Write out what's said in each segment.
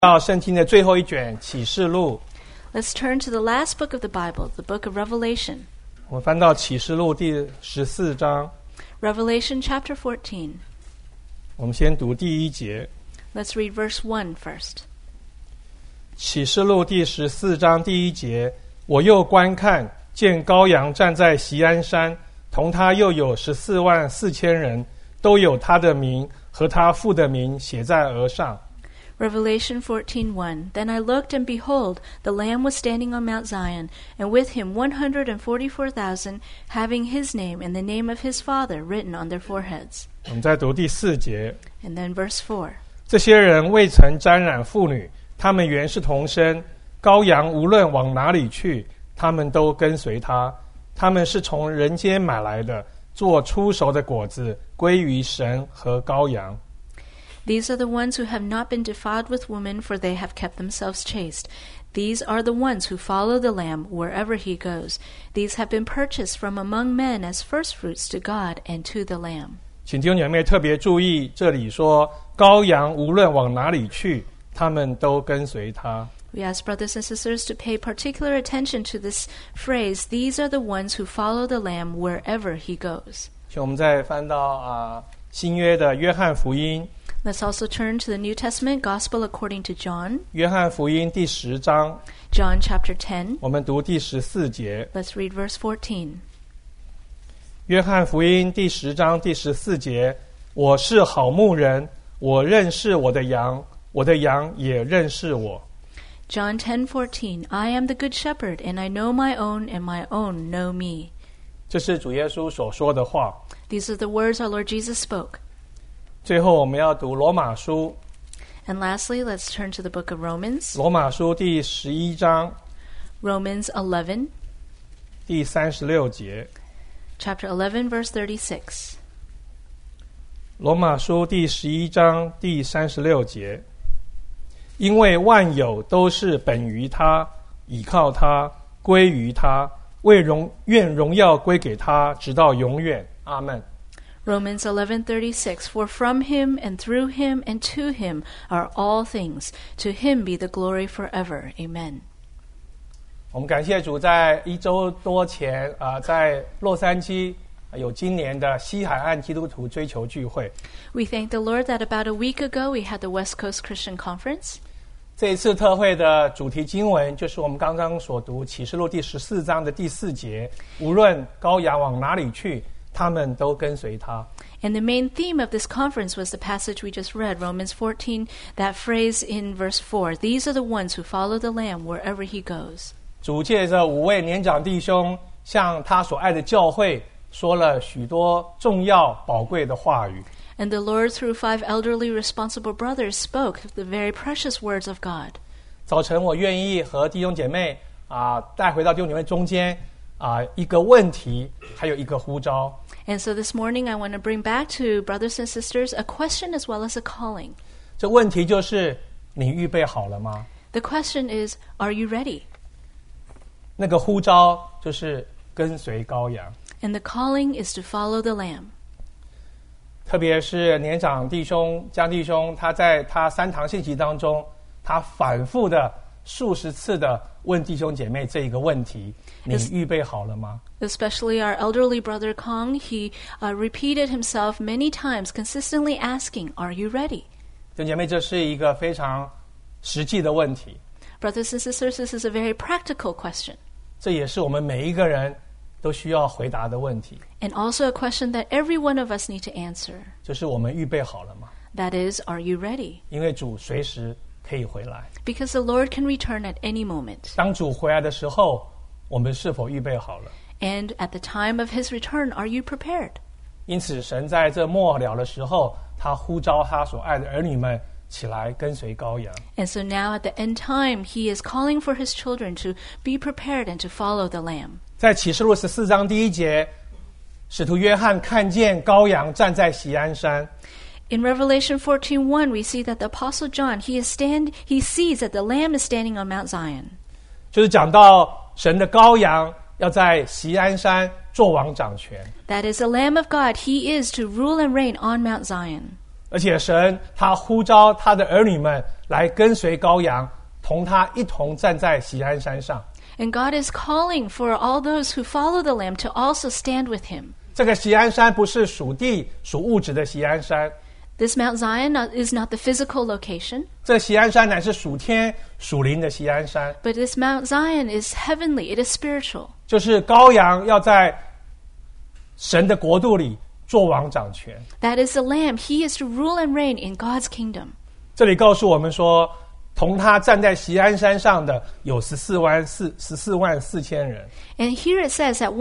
到圣经的最后一卷启示录。 Let's turn to the last book of the Bible, the book of Revelation. 我们翻到启示录第14章。 Revelation chapter 14. 我们先读第一节。 Let's read verse 1 first. 启示录第14章第一节，我又观看，见羔羊站在锡安山，同他又有144000人，都有他的名和他父的名写在额上。 Revelation 14:1. Then I looked, and behold, the Lamb was standing on Mount Zion, and with him 144,000, having his name and the name of his Father written on their foreheads. 我们再读第4节。 And then verse 4. 这些人未曾沾染妇女，他们原是同生。羔羊无论往哪里去，他们都跟随他。他们是从人间买来的，做初熟的果子，归于神和羔羊。 These are the ones who have not been defiled with woman, for they have kept themselves chaste. These are the ones who follow the Lamb wherever he goes. These have been purchased from among men as firstfruits to God and to the Lamb. 请弟兄姐妹特别注意，这里说羔羊无论往哪里去，他们都跟随他。 We ask brothers and sisters to pay particular attention to this phrase, these are the ones who follow the Lamb wherever he goes. 请我们再翻到新约的约翰福音。 Let's also turn to the New Testament Gospel according to John. 约翰福音第10章， John chapter 10. 我们读第14节。 Let's read verse 14. 约翰福音第10章第14节，我是好牧人，我认识我的羊，我的羊也认识我。 John 10:14. I am the good shepherd, and I know my own, and my own know me. 这是主耶稣所说的话。 These are the words our Lord Jesus spoke. 最后我们要读罗马书。 And lastly, let's turn to the book of Romans. 罗马书第11章 Romans 11, 第36节。 chapter 11, verse 36. 罗马书第11章第36节，因为万有都是本于他，倚靠他，归于他，愿荣耀归给他，直到永远。阿们。 Romans 11:36. For from him and through him and to him are all things. To him be the glory forever. Amen. 我们感谢主，在1周多前在洛杉矶有今年的西海岸基督徒追求聚会。 We thank the Lord that about a week ago we had the West Coast Christian Conference. 这一次特会的主题经文就是我们刚刚所读启示录第14章的第4节，无论羔羊往哪里去，他们都跟随他。 And the main theme of this conference was the passage we just read, Romans 14, that phrase in verse 4. These are the ones who follow the Lamb wherever he goes. 主借着5位年长弟兄向他所爱的教会说了许多重要宝贵的话语。 And the Lord, through 5 elderly responsible brothers, spoke the very precious words of God. 早晨我愿意和弟兄姐妹带回到弟兄姐妹中间一个问题，还有一个呼召。 And so this morning I want to bring back to brothers and sisters a question as well as a calling. 这问题就是你预备好了吗？ The question is, are you ready? 那个呼召就是跟随羔羊。 And the calling is to follow the Lamb. 特别是年长弟兄江弟兄，他在他3堂信息当中，他反复的数十次的问弟兄姐妹这一个问题：你预备好了吗？ Especially our elderly brother Kong, he repeated himself many times, consistently asking, are you ready? 弟兄姐妹，这是一个非常实际的问题。 Brothers and sisters, this is a very practical question. 这也是我们每一个人都需要回答的问题。 And also a question that every one of us need to answer. 就是我们预备好了吗？ That is, are you ready? 因为主随时可以回来。 Because the Lord can return at any moment. 当主回来的时候，我们是否预备好了？ And at the time of his return, are you prepared? 因此，神在这末了的时候，他呼召他所爱的儿女们起来跟随羔羊。 And so now at the end time, he is calling for his children to be prepared and to follow the Lamb. 在启示录14章第1节，使徒约翰看见羔羊站在锡安山。 In Revelation 14:1, we see that the Apostle John, he sees that the Lamb is standing on Mount Zion. 就是讲到神的羔羊要在锡安山做王掌权。 That is the Lamb of God. He is to rule and reign on Mount Zion. 而且神他呼召他的儿女们来跟随羔羊，同他一同站在锡安山上。 And God is calling for all those who follow the Lamb to also stand with him. 这个锡安山不是属地属物质的锡安山， This Mount Zion is not the physical location, 这锡安山乃是属天属灵的锡安山， but this Mount Zion is heavenly, it is spiritual. 就是羔羊要在神的国度里作王掌权。 That is the Lamb. He is to rule and reign in God's kingdom. 这里告诉我们说，同他站在锡安山上的有14万4千人。 And here it says that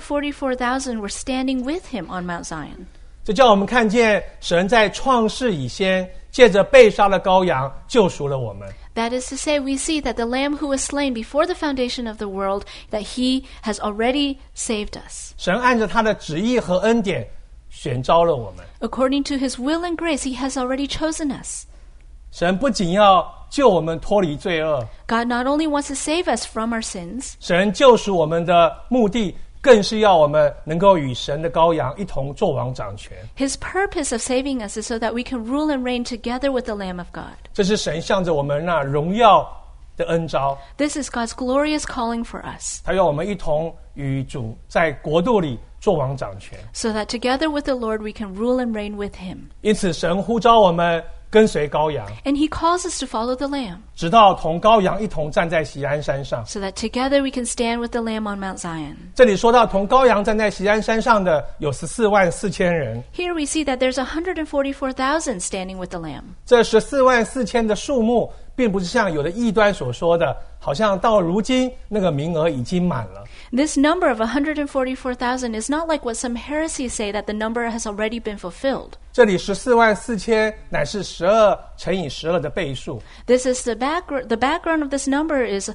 144,000 were standing with him on Mount Zion. 这叫我们看见神在创世以先，借着被杀的羔羊救赎了我们。 That is to say, we see that the Lamb who was slain before the foundation of the world, that he has already saved us. 神按着他的旨意和恩典选召了我们。 According to his will and grace, he has already chosen us. 神不仅要救我们脱离罪恶， God not only wants to save us from our sins, 神救赎我们的目的更是要我们能够与神的羔羊一同作王掌权。 his purpose of saving us is so that we can rule and reign together with the Lamb of God. 这是神向着我们那荣耀的恩召， This is God's glorious calling for us, 他要我们一同与主在国度里作王掌权。 so that together with the Lord we can rule and reign with him. 因此神呼召我们跟随羔羊， And he calls us to follow the Lamb, 直到同羔羊一同站在锡安山上。 so that together we can stand with the Lamb on Mount Zion. 这里说到同羔羊站在锡安山上的有14万4千人， Here we see that there's 144,000 standing with the Lamb. 这14万4千的数目并不是像有的异端所说的，好像到如今那个名额已经满了。 This number of 144,000 is not like what some heresies say that the number has already been fulfilled. 这里14万4千乃是12乘以12的倍数， This is the background. The background of this number is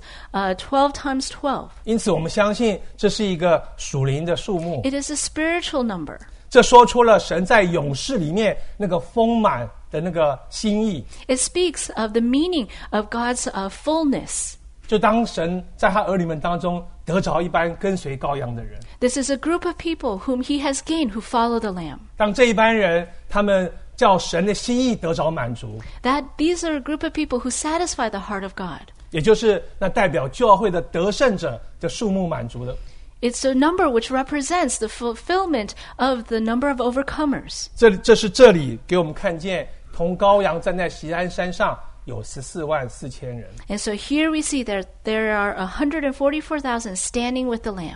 12 times 12. 因此我们相信这是一个属灵的数目。 It is a spiritual number. 这说出了神在勇士里面那个丰满的那个心意。 It speaks of the meaning of God's fullness. 就当神在他儿女们当中得着一般跟随羔羊的人， This is a group of people whom he has gained who follow the Lamb. 当这一班人他们叫神的心意得着满足， That these are a group of people who satisfy the heart of God. 也就是那代表教会的得胜者的数目满足了。 It's a number which represents the fulfillment of the number of overcomers. 这是这里给我们看见同羔羊站在锡安山上有14万4千人。 And so here we see that there are 144,000 standing with the Lamb.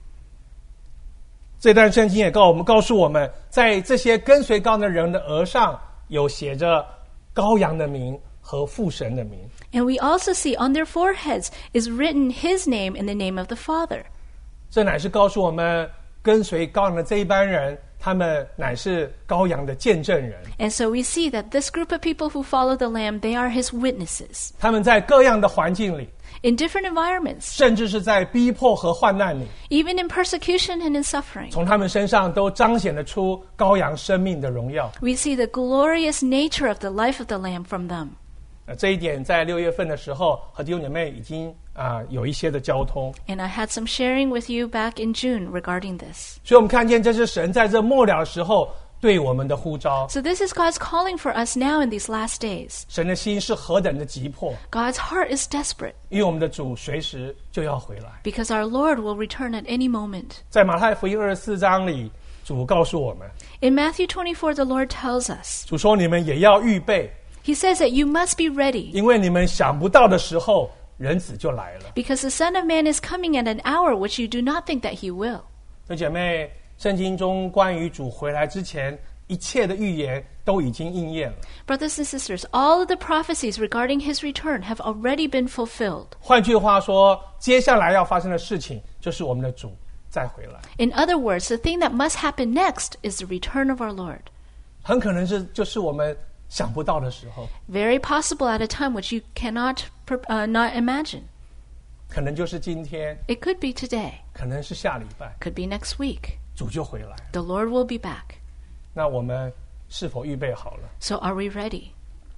这段圣经也告诉我们，在这些跟随羔羊的人的额上有写着羔羊的名和父神的名。 And we also see on their foreheads is written his name and the name of the Father. 这乃是告诉我们，跟随羔羊的这一班人，他们乃是羔羊的见证人。 And so we see that this group of people who follow the Lamb, they are his witnesses. 他们在各样的环境里， In different environments, 甚至是在逼迫和患难里， even in persecution and in suffering, 从他们身上都彰显得出羔羊生命的荣耀。 we see the glorious nature of the life of the Lamb from them. 这一点在6月份的时候和弟兄姐妹已经有一些的交通。 And I had some sharing with you back in June regarding this. 所以我们看见这是神在这末了的时候对我们的呼召。 So this is God's calling for us now in these last days. 神的心是何等的急迫， God's heart is desperate 因为我们的主随时就要回来。 because our Lord will return at any moment. 在马太福音24章里，主告诉我们， In Matthew 24, the Lord tells us, 主说你们也要预备， He says that you must be ready 因为你们想不到的时候，人子就来了。 because the Son of Man is coming at an hour which you do not think that he will. 弟兄姐妹，圣经中关于主回来之前一切的预言都已经应验了。 Brothers and sisters, all of the prophecies regarding his return have already been fulfilled. 换句话说，接下来要发生的事情就是我们的主再回来， In other words, the thing that must happen next is the return of our Lord. 很可能就是我们想不到的时候， Very possible at a time which you cannot not imagine. 可能就是今天， It could be today, 可能是下礼拜， could be next week. 主就回来。 The Lord will be back. 那我们是否预备好了？ So are we ready?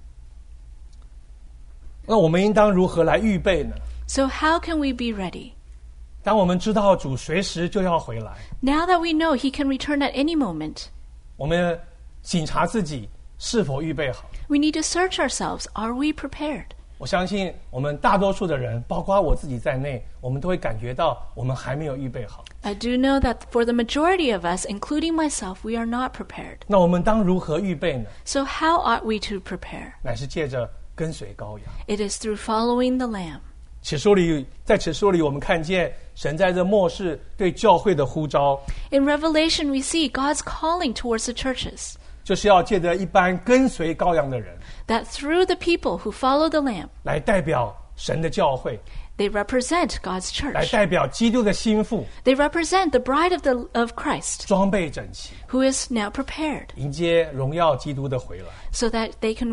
那我们应当如何来预备呢？ So how can we be ready? 当我们知道主随时就要回来， Now that we know he can return at any moment, 我们省察自己是否预备好。 We need to search ourselves. Are we prepared? 我相信我们大多数的人，包括我自己在内，我们都会感觉到我们还没有预备好。 I do know that for the majority of us, including myself, we are not prepared. 那我们当如何预备呢？ So how ought we to prepare? 乃是借着跟随羔羊。 It is through following the Lamb. 在此书里，我们看见神在这末世对教会的呼召， In Revelation, we see God's calling towards the churches, 就是要借着一般跟随羔羊的人， that through the people who follow the Lamb, 来代表神的教会， they represent God's 来 church. 代表基督的心腹， They represent the bride of Christ, 装备整齐， who is now prepared, 迎接荣耀基督的回来。 so that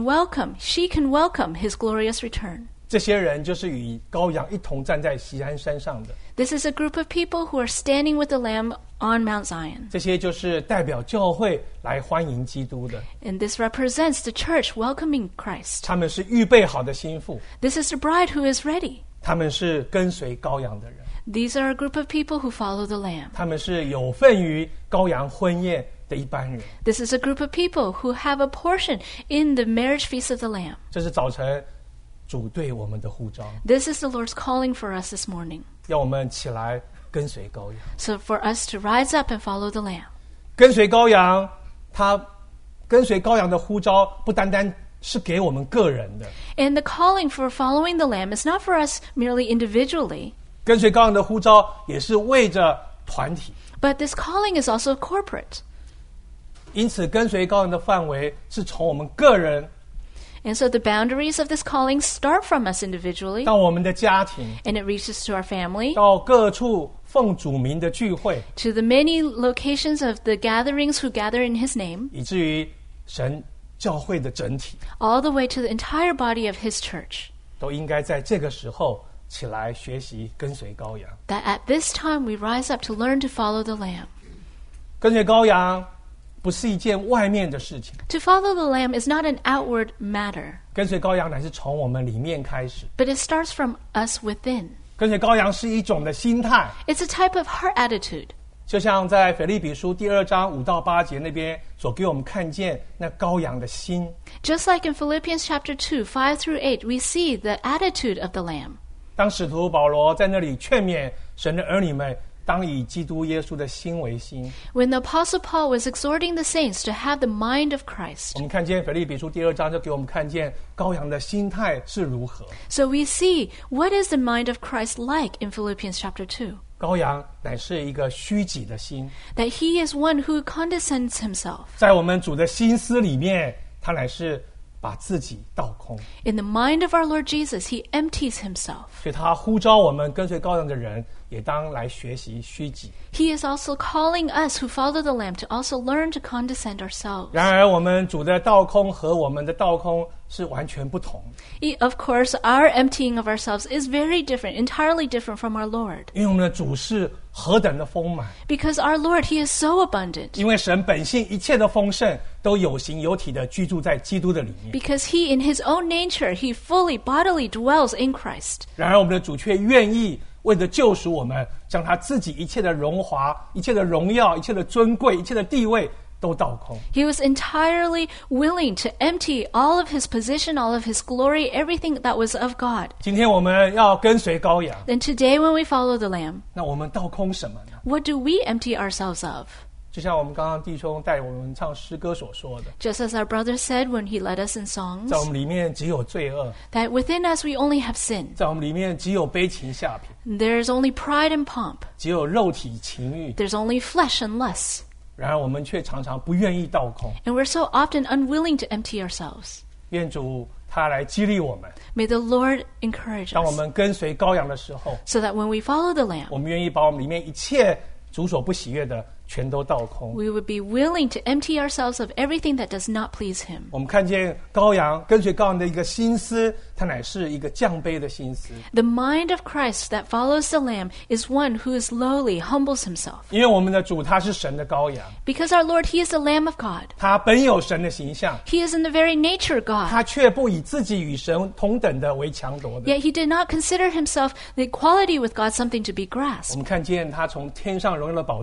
she can welcome his glorious return. 这些人就是与羔羊一同站在锡安山上的， This is a group of people who are standing with the Lamb on Mount Zion. 这些就是代表教会来欢迎基督的， And this represents the church welcoming Christ. 他们是预备好的心腹， This is the bride who is ready. 他们是跟随羔羊的人， These are a group of people who follow the Lamb. 他们是有份于羔羊婚宴的一般人。 This is a group of people who have a portion in the marriage feast of the Lamb. 这是早晨主对我们的呼召， This is the Lord's calling for us this morning. 要我们起来跟随羔羊。 So for us to rise up and follow the Lamb. 跟随羔羊，他跟随羔羊的呼召不单单是给我们个人的， And the calling for following the Lamb is not for us merely individually, 跟随羔羊的呼召也是为着团体。 but this calling is also corporate. 因此，跟随羔羊的范围是从我们个人 And so the boundaries of this calling start from us individually, 到我们的家庭， and it reaches to our family, 到各处奉主名的聚会， to the many locations of the gatherings who gather in his name, 以至于神教会的整体， all the way to the entire body of his church. 都应该在这个时候起来学习跟随羔羊。 That at this time we rise up to learn to follow the Lamb. 跟随羔羊不是一件外面的事情， To follow the Lamb is not an outward matter, 跟随羔羊乃是从我们里面开始。 but it starts from us within. 跟随羔羊是一种的心态， It's a type of heart attitude. 就像在腓立比书第2章5到8节那边所给我们看见那羔羊的心。 Just like in Philippians chapter 2, 5 through 8, we see the attitude of the Lamb. 当使徒保罗在那里劝勉神的儿女们，当以基督耶稣的心为心。 When the Apostle Paul was exhorting the saints to have the mind of 我 Christ, 们看见腓立比书第2章就给我们看见羔羊的心态是如何。 so we see what is the mind of Christ like in Philippians chapter 2. 羔羊乃是一个虚己的心， That he is one who condescends himself. 在我们主的心思里面，他乃是把自己倒空。 In the mind of our Lord Jesus, he empties himself. 所以他呼召我们跟随羔羊的人，也当来学习虚己。 He is also calling us who follow the Lamb to also learn to condescend ourselves. 然而，我们主的倒空和我们的倒空是完全不同的， Of course, our emptying of ourselves is very different, entirely different from our Lord. 因为我们的主是何等的丰满， Because our Lord, he is so abundant. 因为神本性一切的丰盛都有形有体的居住在基督的里面。 Because he, in his own nature, he fully, bodily dwells in Christ. 然而，我们的主却愿意为了救赎我们，将他自己一切的荣华、一切的荣耀、一切的尊贵、一切的地位都倒空。 He was entirely willing to empty all of his position, all of his glory, everything that was of God. 今天我们要跟随羔羊， Then today, when we follow the Lamb, 那我们倒空什么呢？ what do we empty ourselves of? 就像我们刚刚弟兄带我们唱诗歌所说的， Just as our brother said when he led us in songs, 在我们里面只有罪恶， that within us we only have sin. 在我们里面只有悲情下品， There is only pride and pomp. 只有肉体情欲。 There's only flesh and lusts. 然而我们却常常不愿意倒空。 And we're so often unwilling to empty ourselves. 愿主他来激励我们， May the Lord encourage 当我 us 们跟随羔羊的时候， so that when we follow the Lamb, 我们愿意把我们里面一切主所不喜悦的全都倒空。 we would be willing to empty ourselves of everything that does not please him. 我们看见羔羊跟随羔羊的一个心思，它乃是一个降卑的心思， The mind of Christ that follows the Lamb is one who is lowly, humbles himself. 因为我们的主他是神的羔羊， Because our Lord, he is the Lamb of God. 他本有神的形象， He is in the very nature God. 他却不以自己与神同等的为强夺的。 Yet he did not consider himself the equality with God something to be 我 grasped. 们看见他从天上荣耀的宝座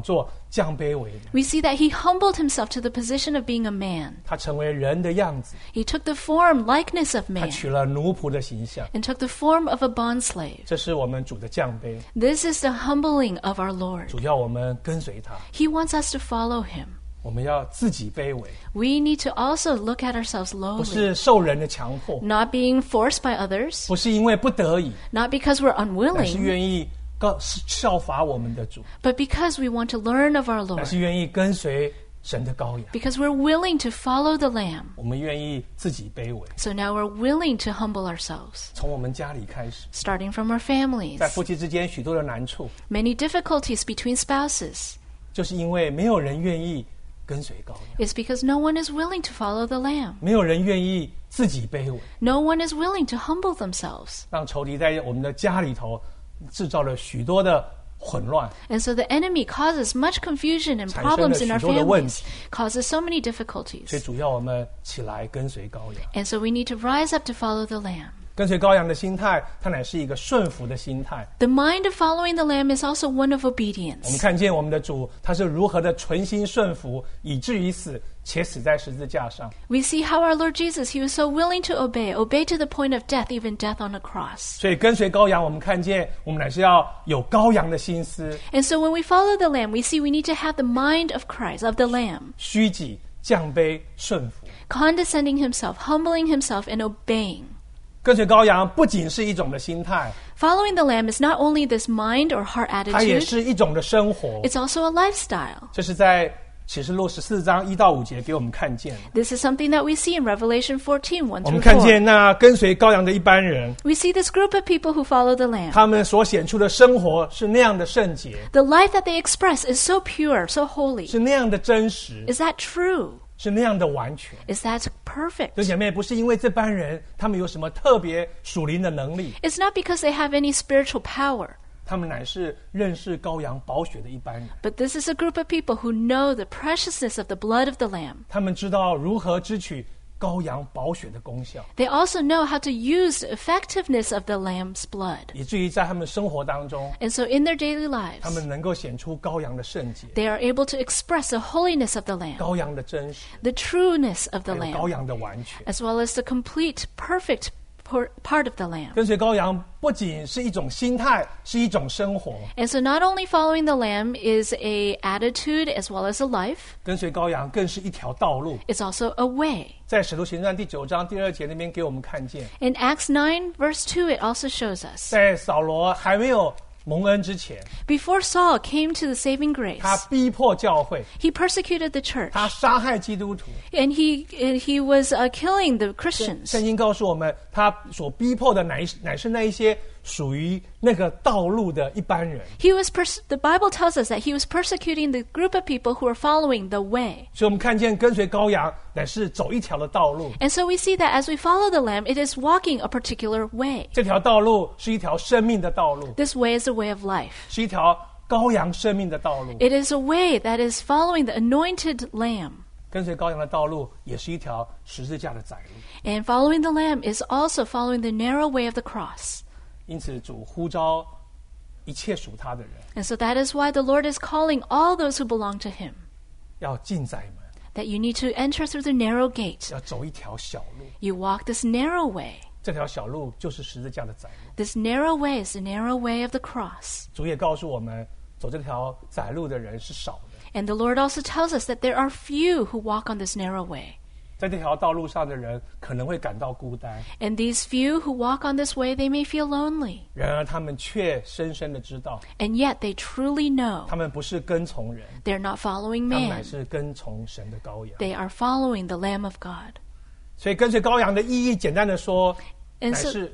降卑为人， We see that he humbled himself to the position of being a man. 他成为人的样子， He took the form, likeness of 他 man, 取了奴仆的形象。 and took the form of a bondslave. 这是我们主的降卑， This is the humbling of our Lord. 主要我们跟随他， He wants us to follow him. 我们要自己卑微， We need to also look at ourselves 不 lowly, 是受人的强迫， not being forced by others, 不是因为不得已， not because we're 乃是 unwilling, 愿意效法我们的主， but because we want to learn of our 乃 Lord, 是愿意跟随神的羔羊。 because we're willing to follow the Lamb. 我们愿意自己卑微， So now we're willing to humble ourselves, 从我们家里开始， starting from our families. 在夫妻之间许多的难处， Many difficulties between spouses. 就是因为没有人愿意跟随羔羊， It's because no one is willing to follow the Lamb. 没有人愿意自己卑微， No one is willing to humble themselves. 让仇敌在我们的家里头制造了许多的混乱， And so the enemy causes much confusion and 产生了 problems in our 许多的问 families, 题。 causes so many 所以 difficulties. 主要我们起来跟随羔羊。 And so we need to rise up to follow the Lamb. 跟随羔羊的心态，它乃是一个顺服的心态。 The mind of following the Lamb is also one of 我们 obedience. 看见我们的主，他是如何的存心顺服，以至于死，且死在十字架上。 We see how our Lord Jesus, he was so willing to obey to the point of death, even death on a cross. 所以跟随羔羊，我们看见我们乃是要有羔羊的心思， And so when we follow the Lamb, we see we need to have the mind of Christ, of the Lamb, 虚己、降卑、顺服。 condescending himself, humbling himself, and obeying. 跟随羔羊不仅是一种的心态， Following the Lamb is not only this mind or heart 它也 attitude, 是一种的生活。 it's also a lifestyle. 这是在启示录14章1到5节给我们看见的。 This is something that we see in Revelation 14, 1 我 through 们看 4. 见那跟随羔羊的一般人， We see this group of people who follow the Lamb. 他们所显出的生活是那样的圣洁， The life that they express is so pure, so holy. 是那样的真实， Is that true? 是那样的完全。 Is that perfect? 弟兄姐妹，不是因为这班人他们有什么特别属灵的能力， It's not because they have any spiritual power, 他们乃是认识羔羊宝血的一般人。 but this is a group of people who know the preciousness of the blood of the Lamb. 他们知道如何支取羔羊宝血的功效， They also know how to use the effectiveness of the Lamb's blood. 以至于在他们生活当中， And so in their daily 他 lives, 们能够显出羔羊的圣洁、 they are able to express the holiness of the Lamb, 羔羊的真实， the trueness of 还 the 有羔 Lamb, 羊的完全。 as well as the complete, perfect part of the Lamb. 跟随羔羊不仅是一种心态，是一种生活。 And so not only following the Lamb is a attitude as well as a life, 跟随羔羊更是一条道路。 it's also a way. 在使徒行传第9章第2节那边给我们看见， In Acts 9, verse 2, it also shows us. 在扫罗还没有蒙恩之前， Before Saul came to the saving grace, 他逼迫教会， he persecuted the church, 他杀害基督徒。 and he was killing the Christians. 圣经告诉我们，他所逼迫的乃是那一些属于那个道路的一般人。 The Bible tells us that he was persecuting the group of people who were following the way. 所以我们看见跟随羔羊乃是走一条的道路， And so we see that as we follow the Lamb, it is walking a particular way. 这条道路是一条生命的道路， This way is a way of life. 是一条羔羊生命的道路。 It is a way that is following the anointed Lamb. 跟随羔羊的道路也是一条十字架的窄路。 And following the Lamb is also following the narrow way of the cross. 因此，主呼召一切属他的人， And so that is why the Lord is calling all those who belong to him, 要进窄门， that you need to enter through the narrow gate. 要走一条小路。 You walk this narrow way. 这条小路就是十字架的窄路。 This narrow way is the narrow way of the cross. 主也告诉我们，走这条窄路的人是少的。 And the Lord also tells us that there are few who walk on this narrow way. 在这条道路上的人可能会感到孤单， And these few who walk on this way, they may feel lonely. 然而他们却深深的知道， And yet they truly know 他们不是跟从人， they're not following 他们乃 man. 是跟从神的羔羊。 They are following the Lamb of God. 所以跟随羔羊的意义，简单的说， And 乃 so, 是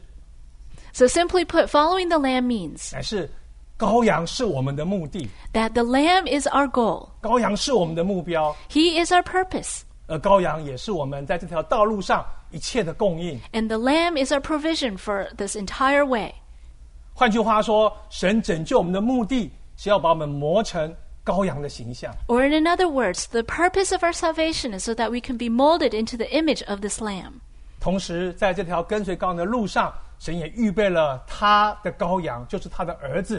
so simply put, following the Lamb means 乃是羔羊是我们的目的， that the Lamb is our goal. 羔羊是我们的目标， He is our purpose. 而羔羊也是我们在这条道路上一切的供应。 And the Lamb is our provision for this entire way. 换句话说，神拯救我们的目的是要把我们磨成羔羊的形象。 Or in other words, the purpose of our salvation is so that we can be molded into the image of this Lamb. 同时，在这条跟随羔羊的路上，神也预备了他的羔羊，就是他的儿子，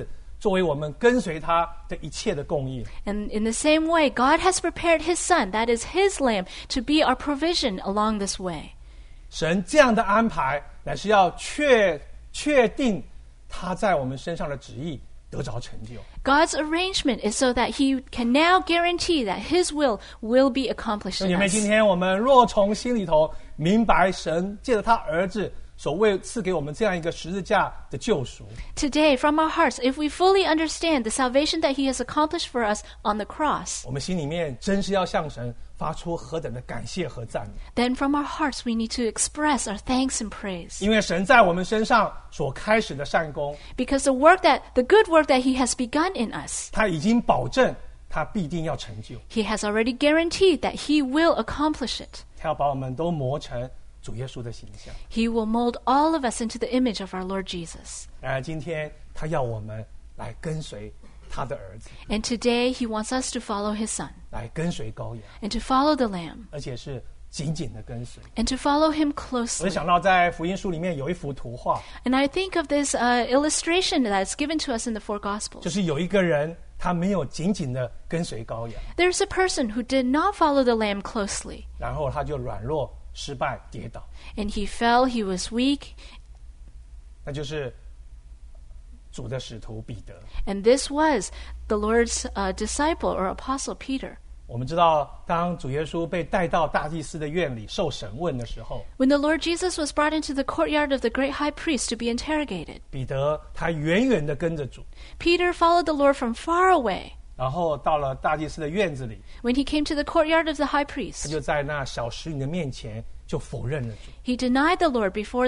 作为我们跟随他的一切的供应。 And in the same way, God has prepared his son, that is his lamb, to be our provision along this way. 神这样的安排乃是要确定他在我们身上的旨意得着成就。 God's arrangement is so that he can now guarantee that his will be accomplished 弟兄姐 in 妹， us. 今天我们若从心里头明白神借着他儿子所为赐给我们这样一个十字架的救赎， Today, from our hearts, if we fully understand the salvation that he has accomplished for us on the cross, 我们心里面真是要向神发出何等的感谢和赞美。 then from our hearts we need to express our thanks and praise. 因为神在我们身上所开始的善功， Because the good work that he has begun in us, 他已经保证他必定要成就， he has already guaranteed that he will accomplish it. 他要把我们都磨成主耶稣的形象。 He will mold all of us into the image of our Lord Jesus. 然而今天他要我们来跟随他的儿子， And today he wants us to follow his son, 来跟随羔羊， and to follow the lamb, 而且是紧紧的跟随。 and to follow him 我 closely. 就想到在福音书里面有一幅图画， And I think of this illustration that's given to us in the four 就 Gospels. 是有一个人他没有紧紧的跟随羔羊， There's a person who did not follow the lamb closely, 然后他就软弱、失败、跌倒， and he fell, he was weak, 那就是主的使徒彼得。 and this was the Lord's disciple or apostle Peter. 我们知道，当主耶稣被带到大祭司的院里受审问的时候， When the Lord Jesus was brought into the courtyard of the great high priest to be interrogated, 彼得他远远的跟着主， Peter followed the Lord from far away. 然后到了大祭司的院子里， When he came to the courtyard of the high 他 priest, 就在那小使女的面前就否认了主， he denied the Lord before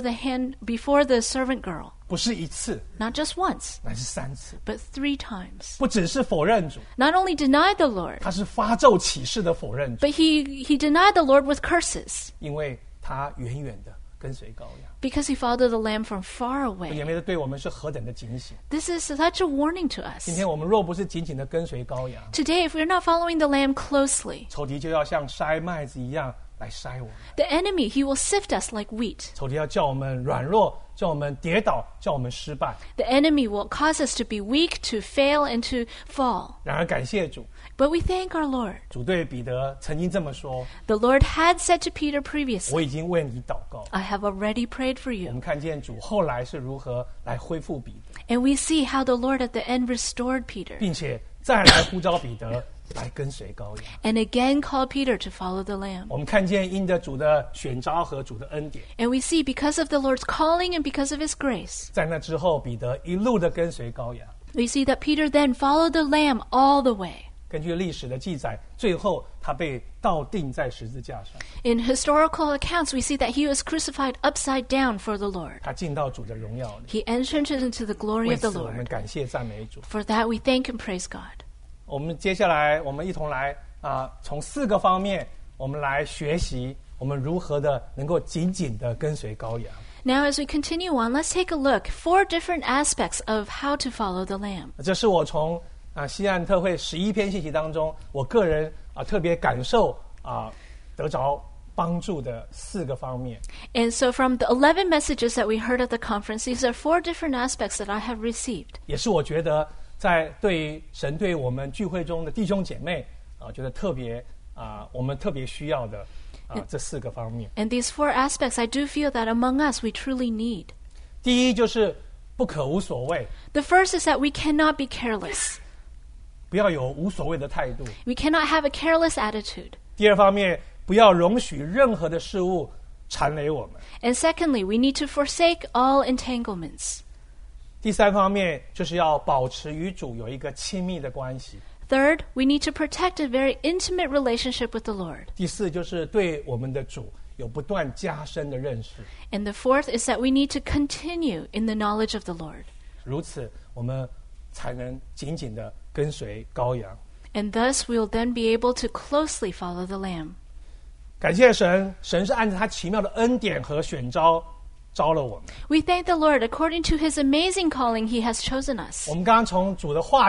the servant girl, 不是一次， not just once, 乃是3次， but 3 times. 不只是否认主， Not only denied the Lord, 他是发咒起誓的否认主， but he denied the Lord with curses 因为他远远的跟随羔羊。 because he followed the lamb from far 也 away. 没得对我们是何等的警醒。 This is such a warning to 今 us. 天我们若不是紧紧的跟随羔羊， Today, if we're not following the lamb closely, 仇敌就要像筛麦子一样来筛我们。 the enemy, he will sift us like wheat. 仇敌要叫我们软弱，叫我们跌倒，叫我们失败。 The enemy will cause us to be weak, to fail, and to fall. 然而感谢主， But we thank our Lord. 主对彼得曾经这么说 The Lord had said to Peter：“ previously, 我已经为你祷告。 I have already prayed for 我们 you. 看见主后来是如何来恢复彼得， And we see how the Lord at the end restored Peter 并且再来呼召彼得来跟随羔羊。 and again called Peter to follow the Lamb. 我们看见因着主的选召和主的恩典， And we see because of the Lord's calling and because of his grace, 在那之后，彼得一路的跟随羔羊。 we see that Peter then followed the Lamb all the way. 根据历史的记载，最后他被倒钉在十字架上， In historical accounts, we see that he was crucified upside down for the Lord. 他进到主的荣耀里。 He entered into the glory 为 of the 此，我们 Lord. 感谢赞美主。 For that, we thank and praise God. 我们接下来，我们一同来从4个方面，我们来学习我们如何的能够紧紧的跟随羔羊。 Now, as we continue on, let's take a look. 4 different aspects of how to follow the Lamb. 这是我从西岸特会11篇信息当中，我个人特别感受得着帮助的4个方面。 And so from the 11 messages that we heard at the conference, these are 4 different aspects that I have received. 也是我觉得在对于神对我们聚会中的弟兄姐妹觉得特别我们特别需要的这4个方面。 And these 4 aspects, I do feel that among us we truly need. 第一就是不可无所谓， The first is that we cannot be careless. 不要有无所谓的态度。 We cannot have a careless attitude. 第二方面，不要容许任何的事物缠累我们。 And secondly, we need to forsake all entanglements. 第三方面，就是要保持与主有一个亲密的关系。 Third, we need to protect a very intimate relationship with the Lord. 第四，就是对我们的主有不断加深的认识。 And the fourth is that we need to continue in the knowledge of the Lord. 如此，我们才能紧紧的跟随羔羊。 And thus we'll then be able to closely follow the Lamb. 感谢神，神是按照他奇妙的恩典和选召招了我们。 We thank the Lord. According to his amazing calling, he has chosen us. 我们刚刚从主的话语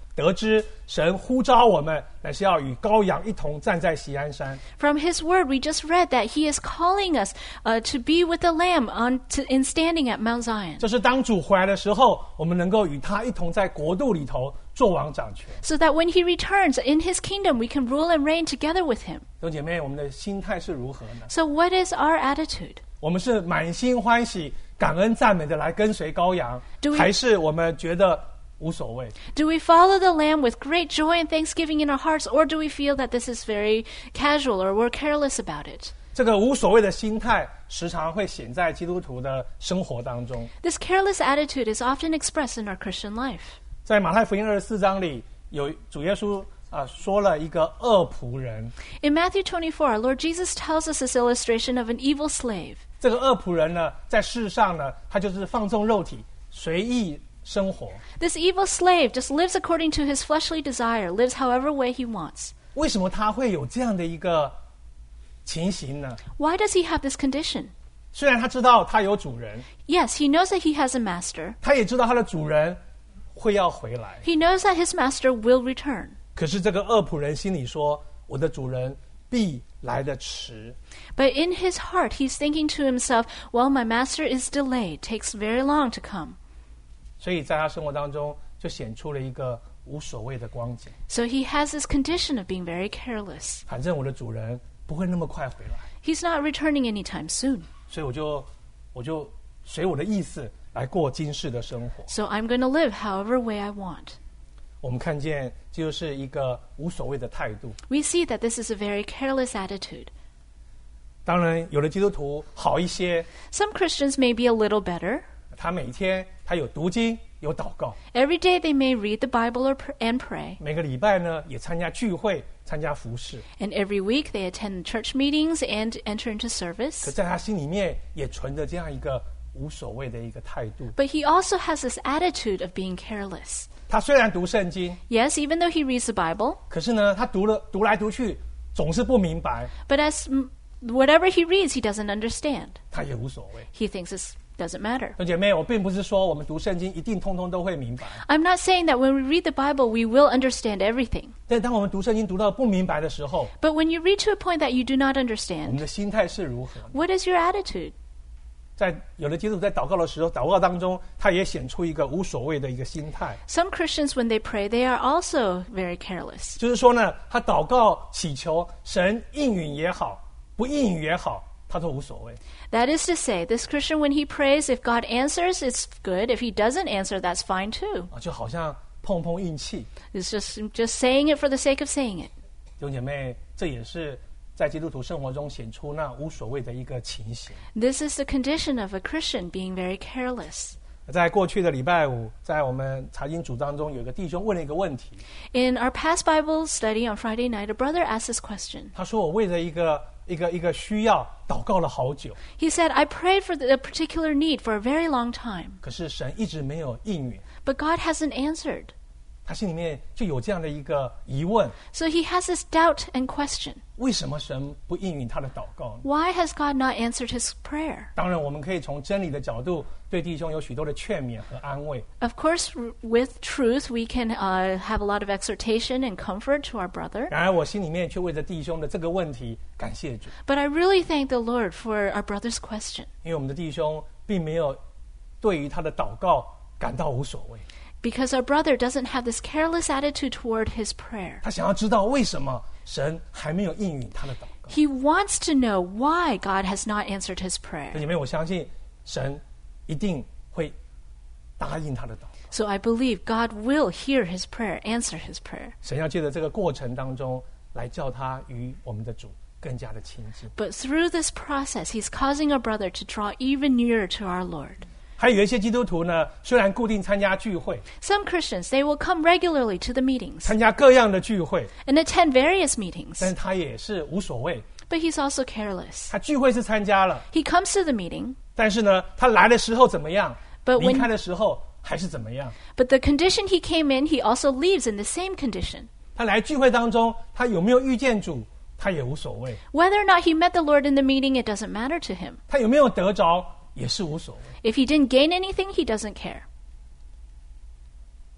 得知神呼召我们，乃是要与羔羊一同站在锡安山。 From his word, we just read that he is calling us to be with the Lamb in standing at Mount Zion. 这是当主回来的时候，我们能够与他一同在国度里头作王掌权。 So that when he returns in his kingdom, we can rule and reign together with him. 弟兄姐妹，我们的心态是如何呢？ So what is our attitude? 我们是满心欢喜、感恩赞美的来跟随羔羊， Do we- 还是我们觉得无所谓？ Do we follow the Lamb with great joy and thanksgiving in our hearts, or do we feel that this is very casual or we're careless about it? 这个无所谓的心态，时常会显在基督徒的生活当中。 This careless attitude is often expressed in our Christian life. 在马太福音24章里，有主耶稣说了一个恶仆人。 In Matthew 24, our Lord Jesus tells us this illustration of an evil slave. 这个恶仆人呢，在世上呢，他就是放纵肉体，随意生活。 This evil slave just lives according to his fleshly desire, lives however way he wants. 为什么他会有这样的一个情形呢？ Why does he have this condition? 虽然他知道他有主人， Yes, he knows that he has a master. 他也知道他的主人会要回来， He knows that his master will return. 可是这个恶仆人心里说：“我的主人必来得迟。” But in his heart, he's thinking to himself, well, my master is delayed, takes very long to come. 所以在他生活当中就显出了一个无所谓的光景。 So he has this condition of being very careless. 反正我的主人不会那么快回来， He's not returning anytime soon. 所以我就随我的意思来过今世的生活。 So I'm going to live however way I want. 我们看见这就是一个无所谓的态度。 We see that this is a very careless attitude. 当然，有的基督徒好一些， Some Christians may be a little better. 他每天他有读经，有祷告， Every day they may read the Bible and pray. 每个礼拜呢也参加聚会，参加服事。 And every week they attend church meetings and enter into 可 service. 在他心里面也存着这样一个无所谓的一个态度。 But he also has this attitude of being careless. 他虽然读圣经， Yes, even though he reads the Bible, 可是呢，他读来读去总是不明白， but whatever he reads, he doesn't understand. 他也无所谓。 He thinks this doesn't matter. 弟兄姐妹，我并不是说我们读圣经一定通通都会明白， I'm not saying that when we read the Bible, we will understand everything. 但当我们读圣经读到不明白的时候， But when you reach to a point that you do not 我们 understand, 的心态是如何？ what is your attitude? 在有的基督徒在祷告的时候，祷告当中，他也显出一个无所谓的一个心态， Some Christians, when they pray, they are also very careless. 就是说呢，他祷告祈求神应允也好，不应允也好，他都无所谓。 That is to say, this Christian, when he prays, if God answers, it's good. If he doesn't answer, that's fine too. 就好像碰碰运气。 It's just saying it for the sake of saying it. 弟兄姐妹，这也是在基督徒生活中显出那无所谓的一个情形。 This is the condition of a Christian being very careless. 在过去的礼拜五，在我们查经组当中，有一个弟兄问了一个问题， In our past Bible study on Friday night, a brother asked this question. 他说：“我为了一个需要祷告了好久， He said, I prayed for a particular need for a very long time, 可是神一直没有应允。” but God hasn't answered. 他心里面就有这样的一个疑问： So he has this doubt and question. 为什么神不应允他的祷告呢？ Why has God not answered his prayer? 当然，我们可以从真理的角度对弟兄有许多的劝勉和安慰。 Of course, with truth, we can have a lot of exhortation and comfort to our brother. 然而，我心里面却为着弟兄的这个问题感谢主， But I really thank the Lord for our brother's question, 因为我们的弟兄并没有对于他的祷告感到无所谓， because our brother doesn't have this careless attitude toward his prayer. 他想要知道为什么神还没有应允他的祷告。 He wants to know why God has not answered his prayer. 弟兄们，我相信神一定会答应他的祷告。 So I believe God will hear his prayer, answer his prayer. 神要借着这个过程当中来叫他与我们的主更加的亲近。 But through this process, he's causing our brother to draw even nearer to our Lord. 还有一些基督徒呢，虽然固定参加聚会， Some Christians, they will come regularly to the meetings 参加各样的聚会， and attend various meetings, 但是他也是无所谓。 but he's also careless. 他聚会是参加了， He comes to the meeting, 但是呢，他来的时候怎么样， But 离 when- 开的时候还是怎么样。 but the condition he came in, he also leaves in the same condition. 他来聚会当中，他有没有遇见主，他也无所谓。 Whether or not he met the Lord in the meeting, it doesn't matter to him. 他有没有得着，也是无所谓。 If he didn't gain anything, he doesn't care.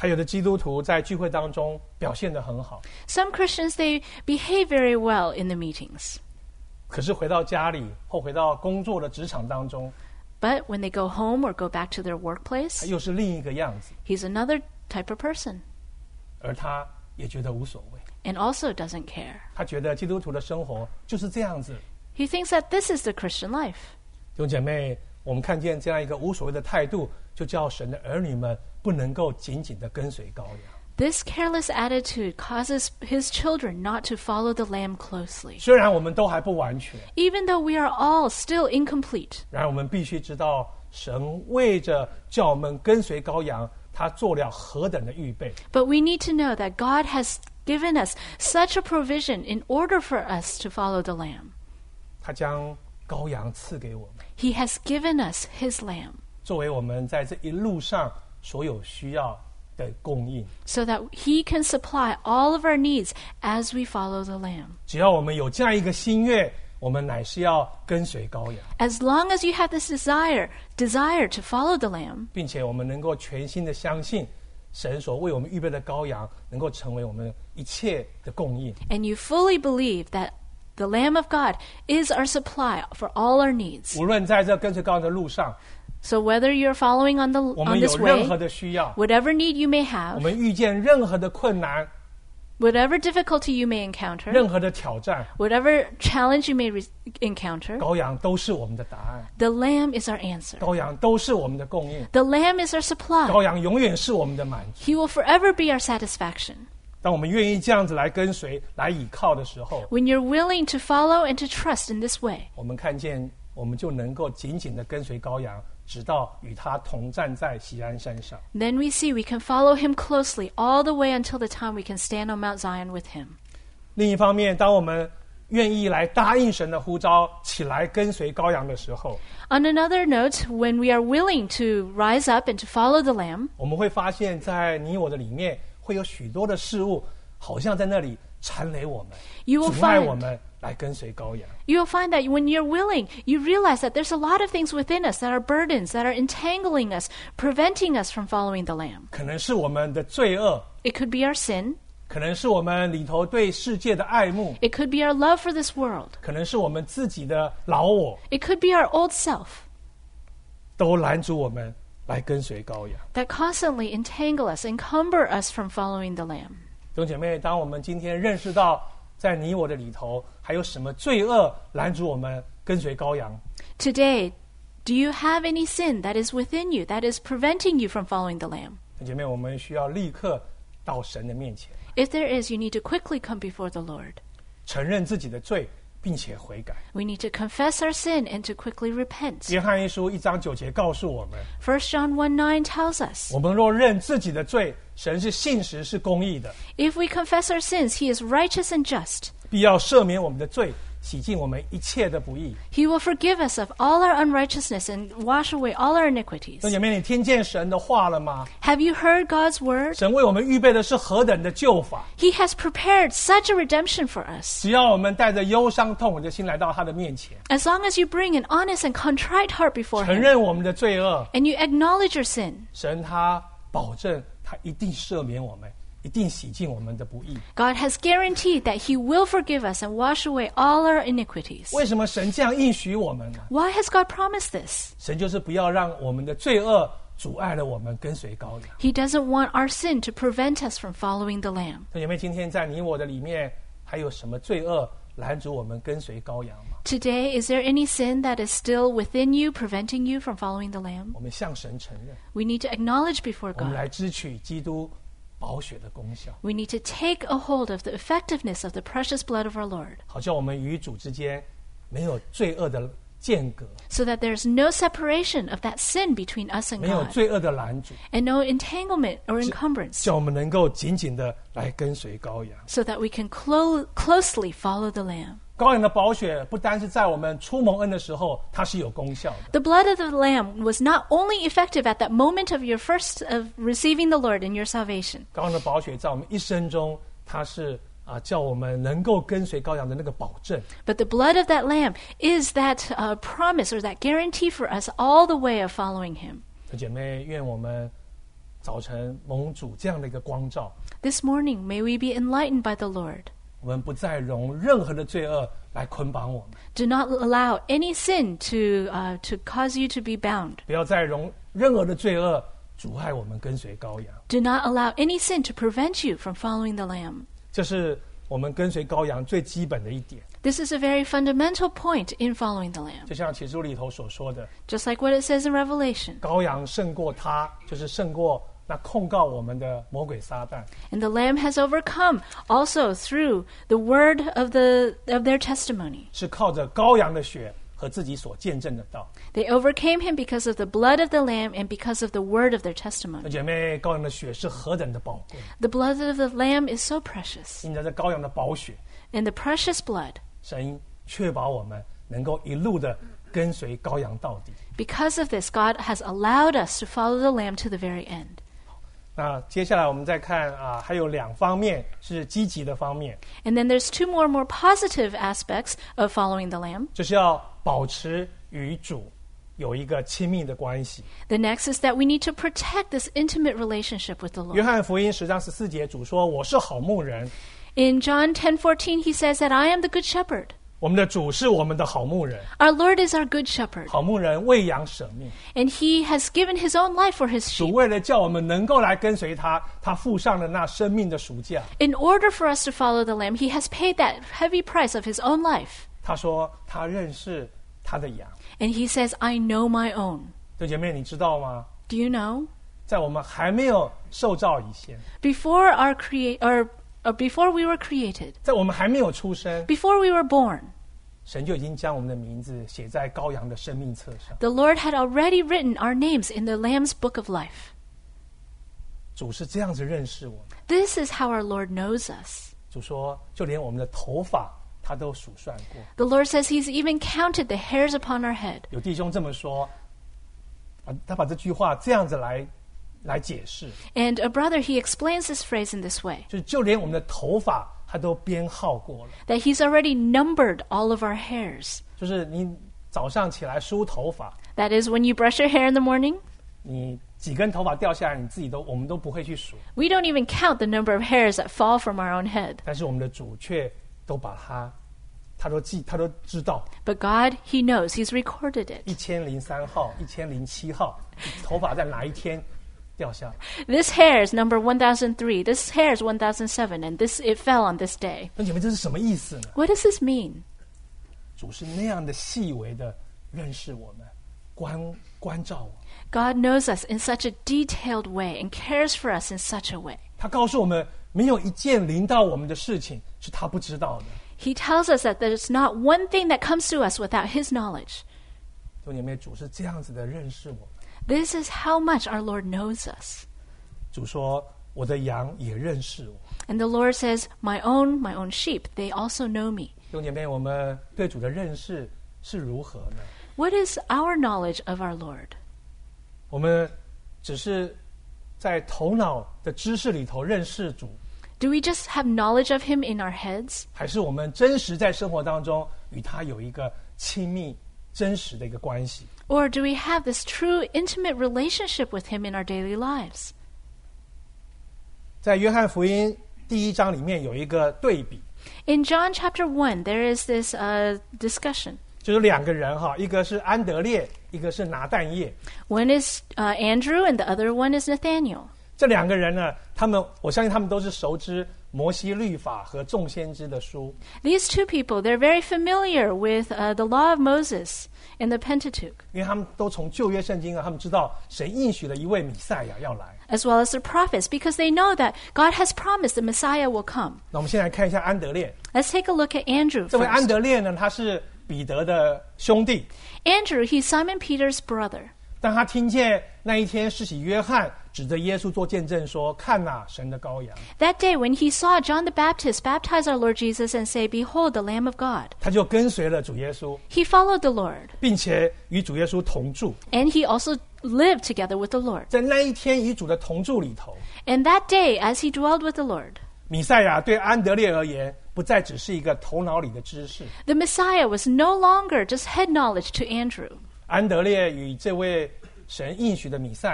还有的基督徒在聚会当中表现得很好， Some Christians, they behave very well in the meetings. 可是回到家里或回到工作的职场当中， But when they go home or go back to their 他 workplace, 又是另一个样子， he's another type of person 而他也觉得无所谓。 and also doesn't care. 他觉得基督徒的生活就是这样子。 He thinks that this is the Christian life. 弟兄姐妹，我们看见这样一个无所谓的态度，就叫神的儿女们不能够紧紧地跟随羔羊。 This careless attitude causes his children not to follow the Lamb closely. 虽然我们都还不完全， Even though we are all still incomplete, 然而我们必须知道，神为着叫我们跟随羔羊，他做了何等的预备。 but we need to know that God has given us such a provision in order for us to follow the Lamb. 他将羔羊赐给我们， He has given us his Lamb 作为我们在这一路上所有需要的供应。 so that he can supply all of our needs as we follow the Lamb. 只要我们有这样一个心愿，我们乃是要跟随羔羊， As long as you have this desire to follow the Lamb, 并且我们能够全心的相信神所为我们预备的羔羊能够成为我们一切的供应。 and you fully believe that the Lamb of God is our supply for all our needs. 无论在这跟随羔羊的路上， So whether you're following on 我们 this 有任何 way, 的需要， whatever need you may 我 have, 们遇见任何的困难、 whatever difficulty you may encounter, 任何的挑战， whatever challenge you may encounter, 羔羊都是我们的答案， the Lamb is our answer. 羔羊都是我们的供应， The Lamb is our supply. 羔羊永远是我们的满足。 He will forever be our satisfaction. 当我们愿意这样子来跟随、来倚靠的时候， When you're willing to follow and to trust in this way, 我们看见我们就能够紧紧的跟随羔羊，直到与他同站在锡安山上。 then we see we can follow him closely all the way until the time we can stand on Mount Zion with him. 另一方面，当我们愿意来答应神的呼召，起来跟随羔羊的时候， On another note, when we are willing to rise up and to follow the Lamb, 我们会发现在你我的里面会有许多的事物，好像在那里缠累我们， You will 阻碍 find- 我们来跟随羔羊。 you'll find that when you're willing, you realize that there's a lot of things within us that are burdens, that are entangling us, preventing us from following the Lamb. 可能是我们的罪恶， It could be our sin. 可能是我们里头对世界的爱慕， It could be our love for this world. 可能是我们自己的老我， It could be our old self 都拦阻我们来跟随羔羊。 that constantly entangle us, encumber us from following the Lamb. 弟兄姐妹，当我们今天认识到在你我的里头还有什么罪恶拦阻我们跟随羔羊， Today, do you have any sin that is within you that is preventing you from following the Lamb? 弟兄姐妹，我们需要立刻到神的面前， If there is, you need to quickly come before the Lord. 承认自己的罪，并且悔改。 We need to confess our sin and to quickly repent. 约翰一书1章9节告诉我们， 1 John 1:9 tells us, 我们若认自己的罪，神是信实是公义的， if we confess our sins, he is righteous and just. 必要赦免我们的罪，洗净我们一切的不义。 He will forgive us of all our unrighteousness and wash away all our iniquities. 弟兄姐妹，你听见神的话了吗？ Have you heard God's word? 神为我们预备的是何等的救法！ He has prepared such a redemption for us. 只要我们带着忧伤痛苦的心来到他的面前， As long as you bring an honest and contrite heart before 承 him 认我们的罪恶， and you acknowledge your sin, 神他保证他一定赦免我们，一定洗净我们的不义。 God has guaranteed that he will forgive us and wash away all our iniquities. 为什么神这样应许我们呢？ Why has God promised this? 神就是不要让我们的罪恶阻碍了我们跟随羔羊。 He doesn't want our sin to prevent us from following the Lamb. 弟兄姐妹，今天在你我的里面还有什么罪恶拦阻我们跟随羔羊吗？ Today, is there any sin that is still within you, preventing you from following the Lamb? 我们向神承认， We need to acknowledge before 我们 God. 来支取基督宝血的功效， We need to take a hold of the effectiveness of the precious blood of our Lord, 好叫我们与主之间没有罪恶的间隔， so that there's no separation of that sin between us and 没有 God, 罪恶的拦阻， and no entanglement or encumbrance, 叫我们能够紧紧的来跟随羔羊。 so that we can closely follow the Lamb. 羔羊的宝血不单是在我们初蒙恩的时候，它是有功效的。 The blood of the Lamb was not only effective at that moment of your first of receiving the Lord in your salvation, 羔羊的宝血在我们一生中，它是叫我们能够跟随羔羊的那个保证。 but the blood of that Lamb is that promise or that guarantee for us all the way of following Him. 姐妹，愿我们早晨蒙主这样的一个光照， This morning, may we be enlightened by the Lord. 我们不再容任何的罪恶来捆绑我们， Do not allow any sin to cause you to be bound. 不要再容任何的罪恶阻碍我们跟随羔羊。 Do not allow any sin to prevent you from following the Lamb. 这是我们跟随羔羊最基本的一点， This is a very fundamental point in following the Lamb. 就像启示录里头所说的， Just like what it says in Revelation. 羔羊胜过他，就是胜过那控告我们的魔鬼撒旦。 And the Lamb has overcome also through the word of their testimony. 是靠着羔羊的血和自己所见证的道。 They overcame him because of the blood of the Lamb and because of the word of their 那 testimony. 姐妹，羔羊的血是何等的宝贵！ The blood of the Lamb is so precious. 因着这羔羊的宝血， And the precious blood, 神确保我们能够一路的跟随羔羊到底。 because of this, God has allowed us to follow the Lamb to the very end. 那接下来我们再看还有2方面是积极的方面， And then there's two more positive aspects of following the Lamb. 就是要保持与主有一个亲密的关系。 The next is that we need to protect this intimate relationship with the 约 Lord. 翰福音10章14节，主说：“我是好牧人。” In John 10:14, he says that I am the good shepherd. 我们的主是我们的好牧人， Our Lord is our good shepherd, 好牧人为羊舍命。 and he has given his own life for his 主 sheep. 为了叫我们能够来跟随他，他付上了那生命的赎价。 In order for us to follow the Lamb, he has paid that heavy price of his own life. 他说他认识他的羊。 And he says, I know my own. 弟兄姐妹，你知道吗？ Do you know? 在我们还没有受造以前， Before before we were created, 在我们还没有出生， before we were born, 神就已经将我们的名字写在羔羊的生命册上。 the Lord had already written our names in the Lamb's book of life. 主是这样子认识我们。 This is how our Lord knows us. 主说，就连我们的头发，他都数算过。 The Lord says he's even counted the hairs upon our head. 有弟兄这么说，他把这句话这样子来解释， And a brother, he explains this phrase in this way, 就是就连我们的头发，他都编号过了。 that he's already numbered all of our hairs. 就是你早上起来梳头发， That is, when you brush your hair in the morning, 你几根头发掉下来，我们都不会去数， we don't even count the number of hairs that fall from our own head. 但是我们的主却都把他都知道。 But God, he knows. He's recorded it. 1003号、1007号，头发在哪一天掉下来？ This hair is number 1003. This hair is 1007. And it fell on this day. 那姐妹，这是什么意思呢？ What does this mean? 主是那样的细微的认识我们，关照我们。 God knows us in such a detailed way and cares for us in such a way. 他告诉我们，没有一件临到我们的事情是他不知道的。 He tells us that there's not one thing that comes to us without his knowledge. 弟兄姐妹，主是这样子的认识我们。 This is how much our Lord knows us. 主说：“我的羊也认识我。” And the Lord says, my own sheep, they also know me. 弟兄姐妹，我们对主的认识是如何呢？ What is our knowledge of our Lord? 我们只是在头脑的知识里头认识主， Do we just have knowledge of him in our heads? 还是我们真实在生活当中与他有一个亲密、真实的一个关系？ Or do we have this true, intimate relationship with him in our daily lives? 在约翰福音1章里面有一个对比， In John chapter 1, there is this discussion. 就是2个人一个是安德烈，一个是拿但业。 One is Andrew and the other one is Nathaniel. 这2个人呢，我相信他们都是熟知摩西律法和众先知的书。 These two people, they're very familiar with the law of Moses and the Pentateuch, 因为他们都从旧约圣经他们知道神应许了一位弥赛亚要来。 as well as the prophets, because they know that God has promised the Messiah will come. 那我们先来看一下安德烈。 Let's take a look at Andrew 这位安 first. 德烈呢，他是彼得的兄弟。 Andrew, he's Simon Peter's brother. 当他听见那一天施洗约翰指着耶稣做见证说：“看哪，神的羔羊。” That day, when he saw John the Baptist baptize our Lord Jesus and say, Behold, the Lamb of God, 他就跟随了主耶稣， he followed the Lord. 并且与主耶稣同住。 And he also lived together with the Lord. 在那一天与主的同住里头， And that day, as he dwelled with the Lord, 弥赛亚对安德烈而言，不再只是一个头脑里的知识。 the Messiah was no longer just head knowledge to Andrew. 安德烈与这位神应许的弥赛亚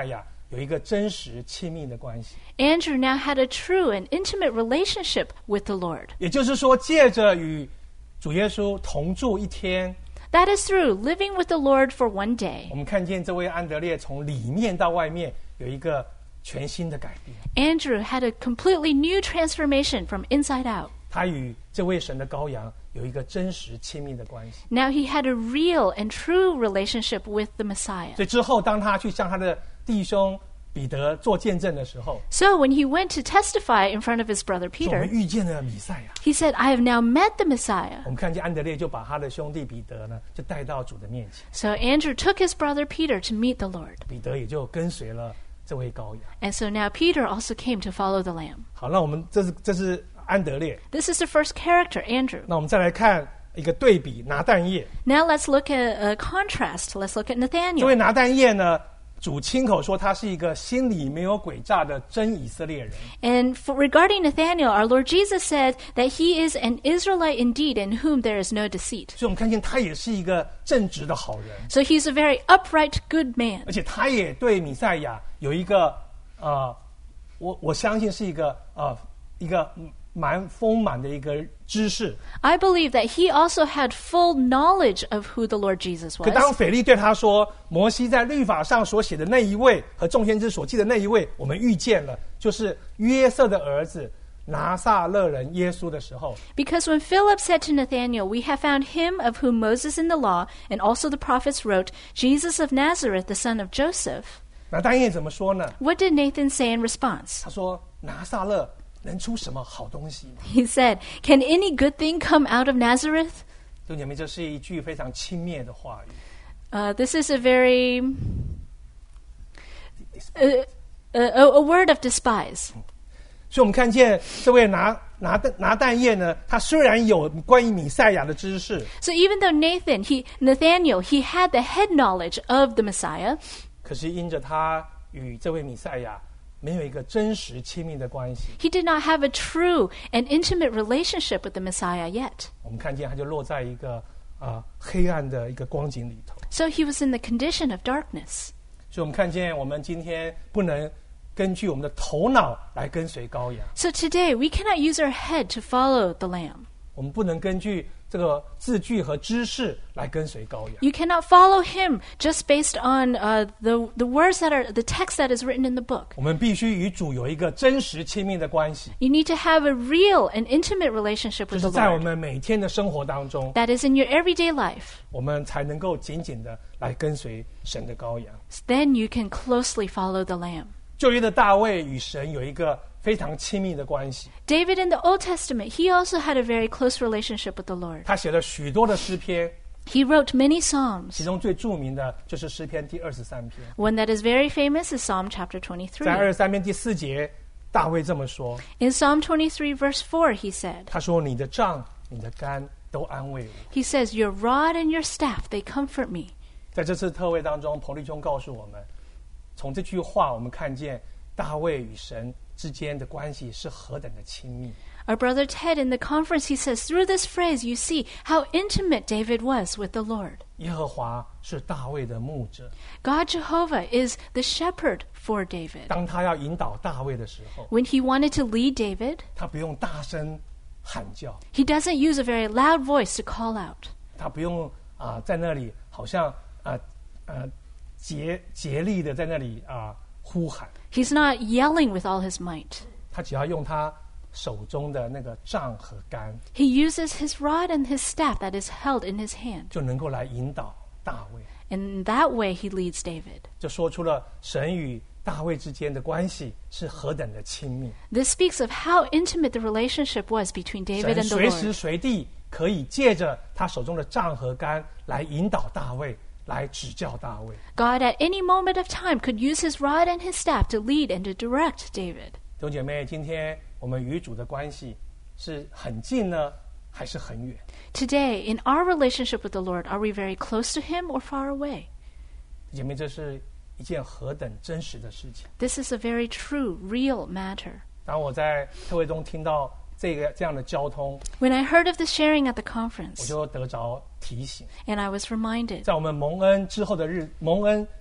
有一个真实亲密的关系。 Andrew now had a true and intimate relationship with the Lord. 也就是说，借着与主耶稣同住一天， That is through living with the Lord for one day. 我们看见这位安德烈从里面到外面有一个全新的改变。 Andrew had a completely new transformation from inside out. 他与这位神的羔羊有一个真实亲密的关系。 Now he had a real and true relationship with the Messiah. 所以之后，当他去向他的弟兄彼得做见证的时候， So when he went to testify in front of his brother 说我们 Peter, 遇见了弥赛亚。 he said, I have now met the Messiah. 我们看见安德烈就把他的兄弟彼得呢，就带到主的面前， So Andrew took his brother Peter to meet the Lord. 彼得也就跟随了这位羔羊。 And so now Peter also came to follow the Lamb. 好，那我们这是安德烈。 This is the first character, Andrew. 那我们再来看一个对比，拿但业。 Now let's look at a contrast. Let's look at 这位 Nathaniel. 拿但业呢，主亲口说他是一个心里没有诡诈的真以色列人。 And regarding Nathaniel, our Lord Jesus said that he is an Israelite indeed in whom there is no deceit. 所以我们看见他也是一个正直的好人， So he's a very upright, good man. 而且他也对弥赛亚有一个我相信是一个蛮丰满的一个知识。 I believe that he also had full knowledge of who the Lord Jesus 可当 was. 腓力对他说，摩西在律法上所写的那一位和众先知所记的那一位，我们遇见了，就是约瑟的儿子拿撒勒人耶稣的时候， Because when Philip said to Nathanael, we have found him of whom Moses in the law and also the prophets wrote, Jesus of Nazareth, the son of Joseph, 拿但业怎么说呢？ what did Nathan say in response? 他说：拿撒勒能出什么好东西呢？ He said, Can any good thing come out of Nazareth? 弟兄姐妹，这是一句非常轻蔑的话语。 This is a very a word of despise. 所以我们看见这位拿但业呢，他虽然有关于弥赛亚的知识， So even though Nathaniel, he had the head knowledge of the Messiah, 可是因着他与这位弥赛亚没有一个真实亲密的关系， he did not have a true and intimate relationship with the Messiah yet. 我们看见他就落在一个黑暗的一个光景里头。 So he was in the condition of darkness. 所以我们看见我们今天不能根据我们的头脑来跟随羔羊， So today we cannot use our head to follow the Lamb. 我们不能根据这个字句和知识来跟随羔羊。 You cannot follow him just based on the words that are the text that is written in the book. 我们必须与主有一个真实亲密的关系， You need to have a real and intimate relationship 就 with 是 the 在我 Lord. 们每天的生活当中， That is in your everyday life. 我们才能够紧紧的来跟随神的羔羊。 Then you can closely follow the Lamb. 旧约的大卫与神有一个非常亲密的关系， David in the Old Testament, he also had a very close relationship with the Lord. 他写了许多的诗篇， He wrote many 其 psalms. 中最著名的就是诗篇第23篇。 One that is very famous is Psalm chapter 在 23. 23篇第4节，大卫这么说， In Psalm 23 verse 4, he said, 他说：“你的杖、你的竿都安慰我。 he says, Your rod and your staff, they comfort me. ” 在这次特会当中，彭立兄告诉我们，从这句话我们看见大卫与神之间的关系是何等的亲密。 Our brother Ted in the conference, he says, through this phrase, you see how intimate David was with the Lord. 耶和华是大卫的牧者， God Jehovah is the shepherd for David. 当他要引导大卫的时候， When he wanted to lead David, 他不用大声喊叫， he doesn't use a very loud voice to call out. 他不用在那里好像竭力的在那里呼喊， He's not yelling with all his might. 他只要用他手中的那个杖和竿， He uses his rod and his staff that is held in his hand. 就能够来引导大卫。 In that way, he leads David. 就说出了神与大卫之间的关系是何等的亲密。 This speaks of how intimate the relationship was between David 神 and the 随时 Lord. 随地可以借着他手中的杖和竿来引导大卫，来指教大卫。 God at any moment of time could use his rod and his staff to lead and to direct David. 弟兄姐妹，今天我们与主的关系是很近呢，还是很远？ Today, in our relationship with the Lord, are we very close to him or far away? 弟兄姐妹，这是一件何等真实的事情。 This is a very true, real matter. 当我在特会中听到这样的交通， When I heard of the sharing at the 我 conference, 就得着提醒。 and I was reminded, 在我们蒙恩之后的蒙恩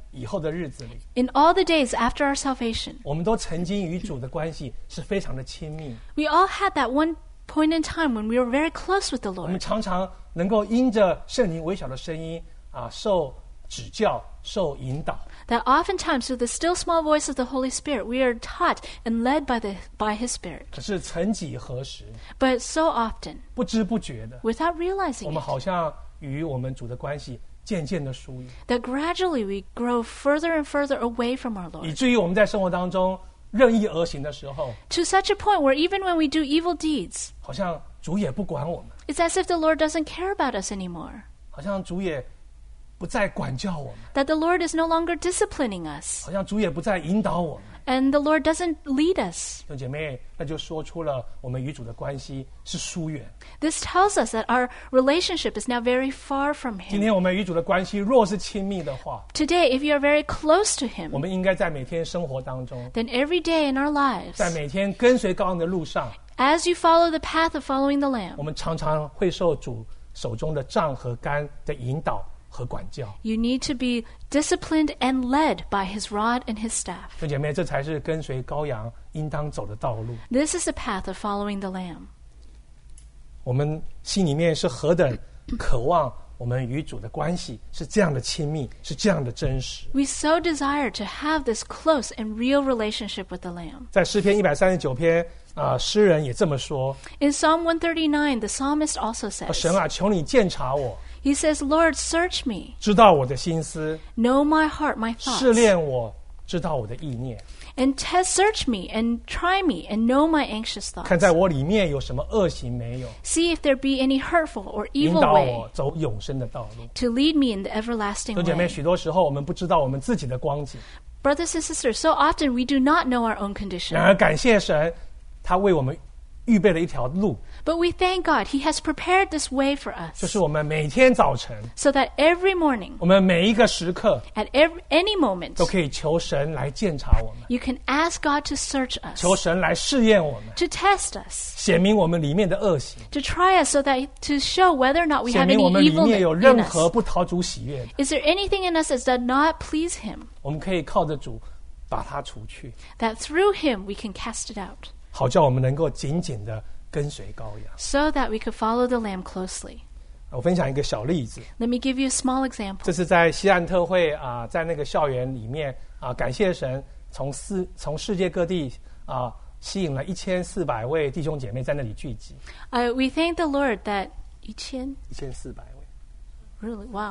以后的日子里， In all the days after our salvation, 我们都曾经与主的关系是非常的亲密。 we all had that one point in time when we were very close with the 我们 Lord. 常常能够因着圣灵微小的声音受指教、受引导。 That oftentimes through the still small voice of the Holy Spirit, we are taught and led by His Spirit. 可是曾几何时， But so often, 不知不觉的， without 我 realizing 们 it, 好像与我们主的关系渐渐的疏远， that gradually we grow further and further away from our 以 Lord. 至于我们在生活当中任意而行的时候， To such a point where even when we do evil deeds, 好像主也不管我们， it's as if the Lord doesn't care about us anymore. 好像主也不再管教我们， That the Lord is no longer disciplining us. 好像主也不再引导我们。 And the Lord doesn't lead us. 弟兄姐妹，那就说出了我们与主的关系是疏远。 This tells us that our relationship is now very far from 今 Him. 天我们与主的关系若是亲密的话， Today, if you are very close to 我 Him, 们应该在每天生活当中， then every day in our lives, 在每天跟随羔羊的路上， as you follow the path of following the 我 Lamb, 们常常会受主手中的杖和竿的引导和管教。 you need to be disciplined and led by His rod and His staff. 弟兄姐妹，这才是跟随羔羊应当走的道路。 This is the path of following the Lamb. 我们心里面是何等渴望我们与主的关系是这样的亲密，是这样的真实。 We so desire to have this close and real relationship with the Lamb. 在诗篇139篇诗人也这么说： In Psalm 139, the psalmist also 神 says, 啊，求你鉴察我， he says, Lord, search me, 知道我的心思， know my heart, my 试 thoughts, 炼我，知道我的意念， and search me and try me and know my anxious 看 thoughts. 在我里面有什么恶行没有， See if there be any hurtful or 引 evil 导 way 我走永生的道路。 to lead me in the everlasting 弟兄姐妹， way. 许多时候我们不知道我们自己的光景， Brothers and sisters, so often we do not know our own condition. 然而感谢神，他为我们预备了一条路， But we thank God He has prepared this way for 就 us 是我们每天早晨， so that every morning, 我们每一个时刻 at any moment, 都可以求神来鉴察我们， you can ask God to search us, 求神来试验我们， to test us, 显明我们里面的恶行， to try us so that to show whether or not we 显 have 明 any 我们里 evil 面有 in 任 us. 何不讨主喜悦的， Is there anything in us that does not please Him? 我们可以靠着主把它除去， That through Him we can cast it out, 好叫我们能够紧紧的跟随羔羊。 so that we could follow the Lamb closely. 我分享一个小例子， Let me give you a small example. 这是在西岸特会在那个校园里面感谢神从世界各地吸引了1400位弟兄姐妹在那里聚集 We thank the Lord that 1400. ，1400位 Really? Wow.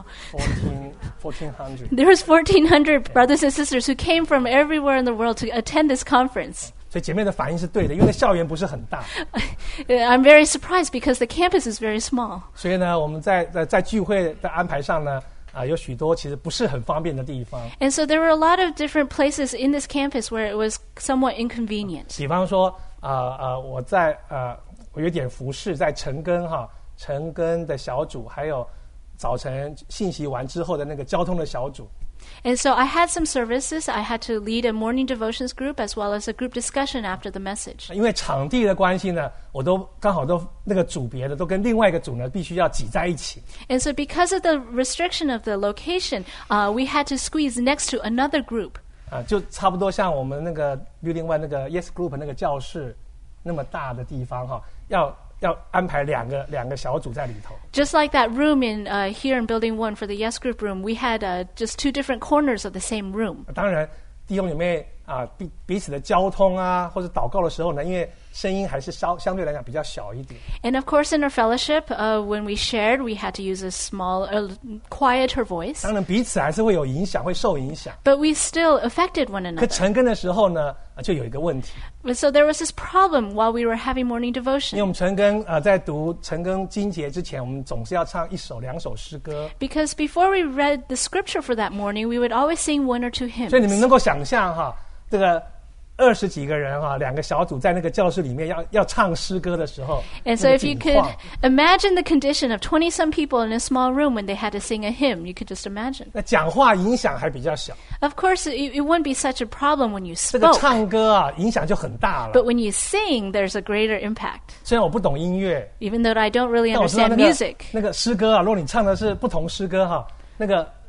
1400。 There was 1,400 brothers and sisters who came from everywhere in the world to attend this conference. 所以姐妹的反应是对的，因为那校园不是很大， I'm very surprised because the campus is very small. 所以呢，我们在聚会的安排上呢，有许多其实不是很方便的地方。 And so there were a lot of different places in this campus where it was somewhat inconvenient. 比方说，我有点服侍在晨更的小组，还有早晨信息完之后的那个交通的小组。 And so I had some services. I had to lead a morning devotions group as well as a group discussion after the message. 因为场地的关系呢，我都刚好都那个组别的都跟另外一个组呢必须要挤在一起。 And so because of the restriction of the location, we had to squeeze next to another group. 就差不多像我们那个另外那个 Yes Group 那个教室那么大的地方要安排两个小组在里头。 Just like that room in here in Building 1 for the Yes Group room, we had just two different corners of the same room. 当然，弟兄姐妹彼此的交通或者祷告的时候呢，因为声音还是相对来讲比较小一点。 And of course, in our fellowship, when we shared, we had to use a small, quieter voice. 当然彼此还是会有影响，会受影响。 But we still affected one 可 another. 晨更的时候呢，就有一个问题， So there was this problem while we were having morning 因为我 devotion. 们晨更在读晨更经节之前，我们总是要唱1首2首诗歌。 Because before we read the scripture for that morning, we would always sing 1 or 2 hymns. 所以你们能够想象这个20几个人2个小组在那个教室里面要唱诗歌的时候， And so 那个 if you 景 could 况 imagine the condition of 20-some people in a small room when they had to sing a hymn, you could just imagine. 那讲话影响还比较小， Of course, it wouldn't be such a problem when you 这个 spoke. 唱歌影响就很大了。 But when you sing, there's a greater impact. 虽然我不懂音乐， Even though I don't really 但我知道 understand 那个 music. 那个诗歌如果你唱的是不同诗歌那个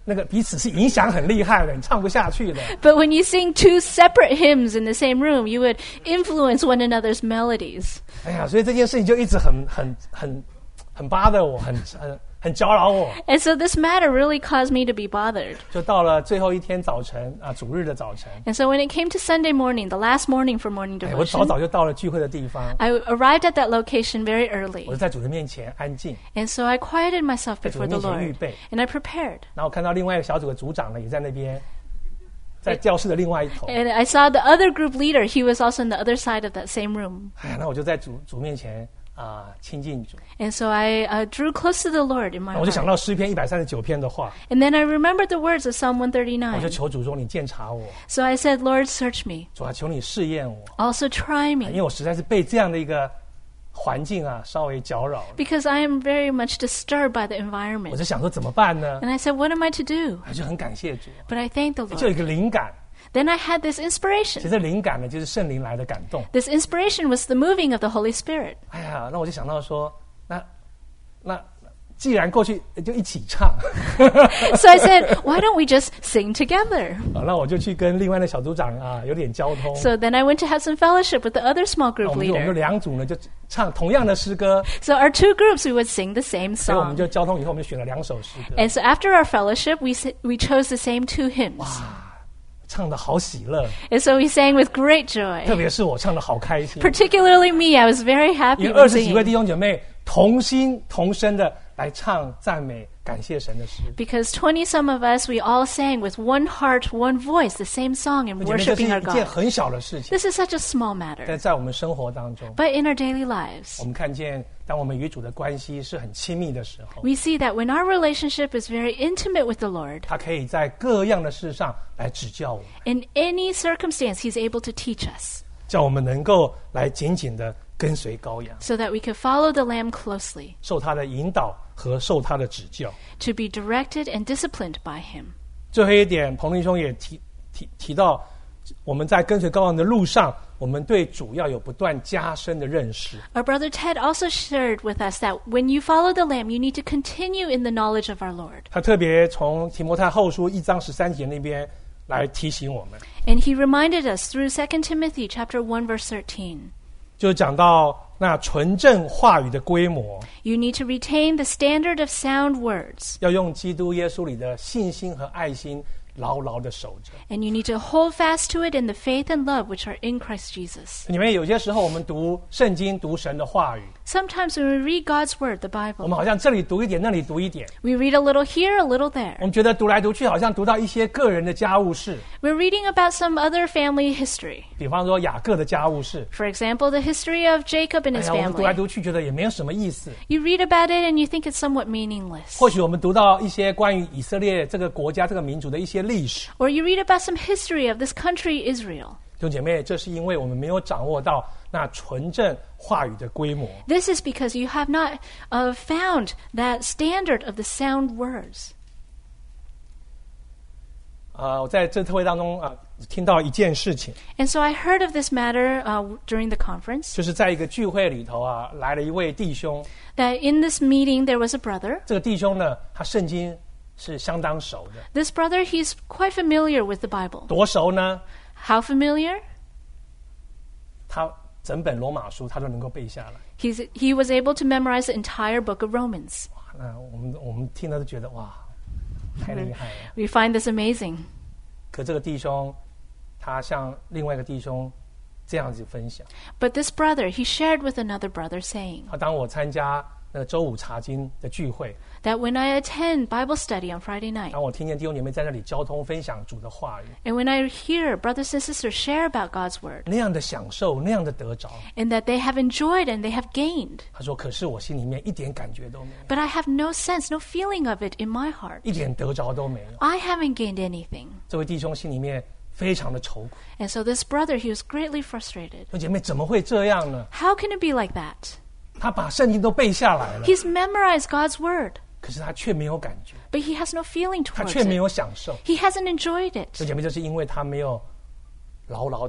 那个彼此是影响很厉害的，你唱不下去的。 But when you sing two separate hymns in the same room, you would influence one another's melodies. 哎呀，所以这件事情就一直很bother我，很搅扰我。 And so this matter really caused me to be bothered. 就到了最后一天早晨啊，主日的早晨， And so when it came to Sunday morning, the last morning for morning 我早 devotion, 早就到了聚会的地方， I arrived at that location very 我 early. 就在主的面前安静， And so I quieted myself 在主的 before the 面前预 Lord. 备。 And I prepared. 然后我看到另外一个小组的组长呢，也在那边，在教室的另外一头。 And I saw the other group leader. He was also on the other side of that same room. 哎呀，那我就在主面前亲近主。 And so I drew close to the Lord in my 我就想 heart. 到诗篇139篇的话， And then I remembered the words of Psalm 我就 139. 求主说你鉴察我， So I said, Lord, search me. 主啊，求你试验我， Also try 因 me. 为我实在是被这样的一个环境稍微搅扰了。 Because I am very much disturbed by the 我 environment. 就想说怎么办呢？ And I said, what am I to do? 我就很感谢主， But I thanked the 就有一 Lord. 个灵感。 Then I had this 其 inspiration. 实灵感呢，就是圣灵来的感动。 This inspiration was the moving of the Holy Spirit. 哎呀，那我就想到说，那既然过去就一起唱， So I said, why don't we just sing together? 那我就去跟另外的小组长有点交通。 So then I went to have some fellowship with the other small 那 group 我们就 leader. 两组呢，就唱同样的诗歌， So our two groups, we would sing the same 所以我们 song. 就交通以后，我们就选了2首诗歌， And so after our fellowship, we chose the same two hymns. 唱得好喜乐， And so we sang with great 特 joy. 别是我唱得好开心， Particularly me, I was very 因 happy 为 with 20几位 singing. 弟兄姐妹同心同声的来唱赞美感谢神的诗。 Because 20 some of us, we all sang with one heart, one voice, the same song and 姐妹，这是 worshiping our 一件 God. 很小的事情， This is such a small 但 matter. 在我们生活当中， But in our daily lives, 我们看见，当我们与主的关系是很亲密的时候， we see that when our relationship is very intimate with the Lord, 他可以在各样的事上来指教我们， in any circumstance, He's able to teach us 叫我们能够来紧紧的跟随羔羊， so that we could follow the Lamb closely, 受他的引导和受他的指教。 to be directed and disciplined by Him. 最后一点，彭弟兄也提到，我们在跟随羔羊的路上，我们对主要有不断加深的认识。 Our brother Ted also shared with us that when you follow the Lamb, you need to continue in the knowledge of our Lord. 他特别从提摩太后书1章13节那边来提醒我们， And he reminded us through 2 Timothy chapter 1 verse 13. 就讲到那纯正话语的规模， You need to retain the standard of sound words, 要用基督耶稣里的信心和爱心牢牢的守着。 and you need to hold fast to it in the faith and love which are in Christ Jesus. 你们有些时候我们读圣经、读神的话语， Sometimes when we read God's word, the 我们 Bible, 好像这里读一点，那里读一点， we read a little here, a little 我 there. 们觉得读来读去好像读到一些个人的家务事， We're reading about some other family history. 比方说雅各的家务事， For example, the history of Jacob and 哎 his 呀，我们读来 family. 读去觉得也没有什么意思。 You read about it and you think it's somewhat meaningless. 或许我们读到一些关于以色列这个国家、这个民族的一些历史， Or you read about some history of this country, Israel. 弟兄姐妹，这是因为我们没有掌握到那纯正话语的规模。 This is because you have not found that standard of the sound words. 我在这特会当中听到一件事情， And so I heard of this matter during the conference, 就是在一个聚会里头来了一位弟兄， that in this meeting there was a brother. 这个弟兄呢，他圣经是相当熟的， This brother, he's quite familiar with the Bible. 多熟呢？ How familiar? 他整本罗马书他都能够背下来。 He was able to memorize the entire book of Romans. 哇，那我们听了都觉得哇，太厉害了。 We find this amazing. 可这个弟兄，他向另外一个弟兄这样子分享： But this brother, he shared with another brother, saying 当我参加那个周五查经的聚会， that when I attend Bible study on Friday night, 当我听见弟兄姐妹在那里交通分享主的话语， and when I hear brothers and sisters share about God's word, 那样的享受，那样的得着， and that they have enjoyed and they have gained, 他说：“可是我心里面一点感觉都没有， but I have no sense, no feeling of it in my heart. 一点得着都没有。 I haven't gained anything. ” 这位弟兄心里面非常的愁苦。 And so this brother, he was greatly frustrated. 弟兄姐妹怎么会这样呢？ How can it be like that? 他把圣经都背下来了， He's memorized God's word, 可是他却没有感觉， but he has no feeling 他 towards 却没 it. 有享受。 He hasn't enjoyed 弟兄 it 姐妹，就是因为他没有牢牢的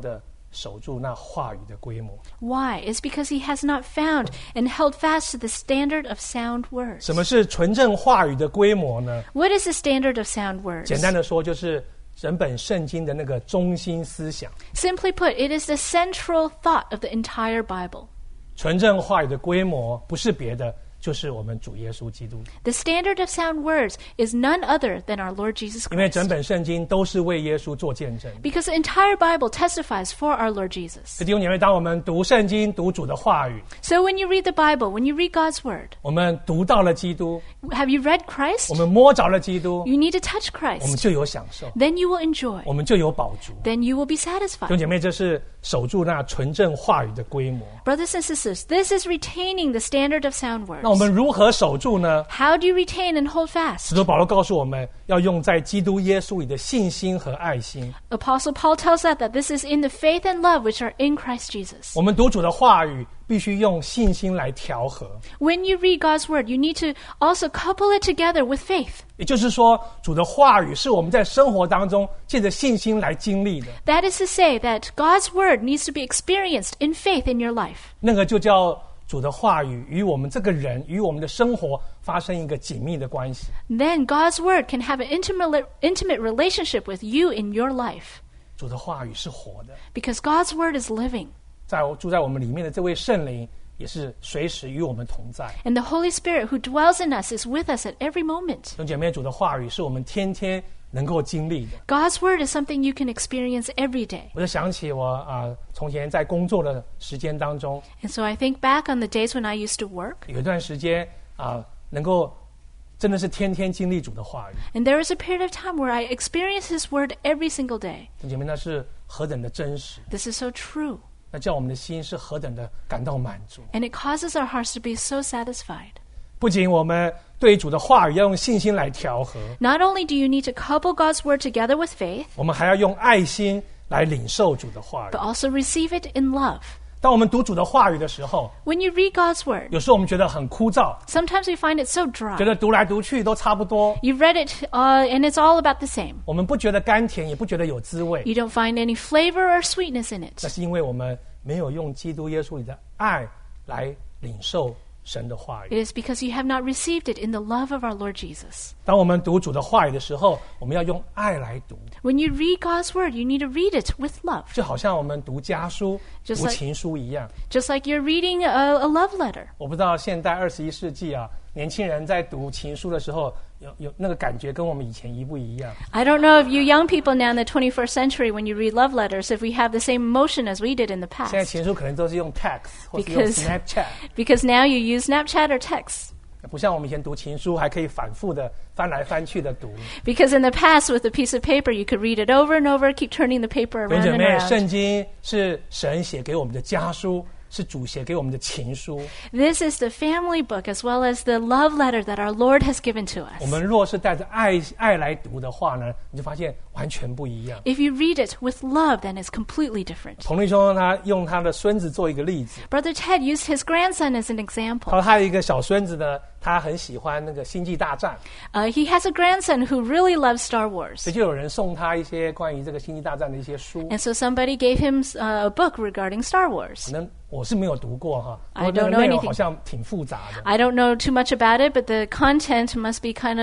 守住那话语的规模。 Why? It's because he has not found and held fast to the standard of sound words. 什么是纯正话语的规模呢？ What is the standard of sound words? 简单的说，就是整本圣经的那个中心思想。 Simply put, it is the central thought of the entire Bible. 纯正话语的规模不是别的，就是我们主耶稣基督。 The standard of sound words is none other than our Lord Jesus 因为 Christ. 整本圣经都是为耶稣做见证。 Because the entire Bible testifies for our Lord Jesus. 弟兄姐妹，当我们读圣经、读主的话语， So when you read the Bible, when you read God's Word, 我们读到了基督， have you read Christ? 我们摸着了基督， You need to touch 我们 Christ. 就有享受， Then you will enjoy. 我们就有饱足。 Then you will be 弟兄 satisfied. 姐妹，这是守住那纯正话语的规模。 Brothers and sisters, this is retaining the standard of sound 那我 words. 们如何守住呢？ How do you retain and hold 使 fast? 徒保罗告诉我们要用在基督耶稣里的信心和爱心。 Apostle Paul tells us that this is in the faith and love which are in Christ Jesus. 我们读主的话语，必须用信心来调和。 When you read God's Word, you need to also couple it together with faith. 也就是说，主的话语是我们在生活当中借着信心来经历的。 That is to say that God's Word needs to be experienced in faith in your life. 那个就叫主的话语与我们这个人、与我们的生活发生一个紧密的关系。 Then God's Word can have an intimate relationship with you in your life. 主的话语是活的， Because God's Word is living. 住在我们里面的这位圣灵也是随时与我们同在。 And the Holy Spirit who dwells in us is with us at every moment. 弟兄姐妹，主的话语是我们天天能够经历的。 God's Word is something you can experience every day. 我就想起我从前在工作的时间当中， And so I think back on the days when I used to work, 有一段时间能够真的是天天经历主的话语。 and there was a period of time where I experienced His Word every single day. 弟兄姐妹，那是何等的真实， This is so true. 那叫我们的心是何等的感到满足。 And it causes our hearts to be so satisfied. 不仅我们对主的话语要用信心来调和， Not only do you need to couple God's Word together with faith, 我们还要用爱心来领受主的话语 but。also receive it in love. 当我们读主的话语的时候， When you read God's Word, 有时候我们觉得很枯燥， sometimes we find it so 觉 dry. 得读来读去都差不多， You've read it, and it's all about the same. 我们不觉得甘甜，也不觉得有滋味。 You don't find any flavor or sweetness in 那 it. 是因为我们没有用基督耶稣里的爱来领受神的话 It 语。 is because you have not received it in the love of our Lord Jesus. 当我们读主的话语的时候，我们要用爱来读， When you read God's Word, you need to read it with love, 就好像我们读家书、 Just 读 like- 情书一样。 just like you're reading a love letter. 我不知道现代21世纪年轻人在读情书的时候，有那个感觉跟我们以前一不一样？ I don't know if you young people now in the 21st century, when you read love letters, if we have the same emotion as we did in the 现在 past. 情书可能都是用 text 或是用 Because- Snapchat， Because now you use Snapchat or text. 不像我们以前读情书还可以反复的翻来翻去的读。 Because in the past, with a piece of paper, you could read it over and over, keep turning the paper 弟兄 around 姐 and 妹， around. 圣经是神写给我们的家书，是主写给我们的情书。 This is the family book as well as the love letter that our Lord has given to 我 us. 们若是带着爱来读的话呢，你就发现完全不一样。 If you read it with love, then it's completely different. 彭立兄他用他的孙子做一个例子， Brother Ted used his grandson as an example. 他说他有一个小孙子呢，他很喜欢那个星际大战， He has a grandson who really loves Star 所 Wars. 以就有人送他一些关于这个星际大战的一些书。 And so somebody gave him a book regarding Star Wars. 可能我是没有读过哈， I 不过 don't 那 know 个内容 anything. 好像挺复杂的。 I don't know too much about it, but the content must be kind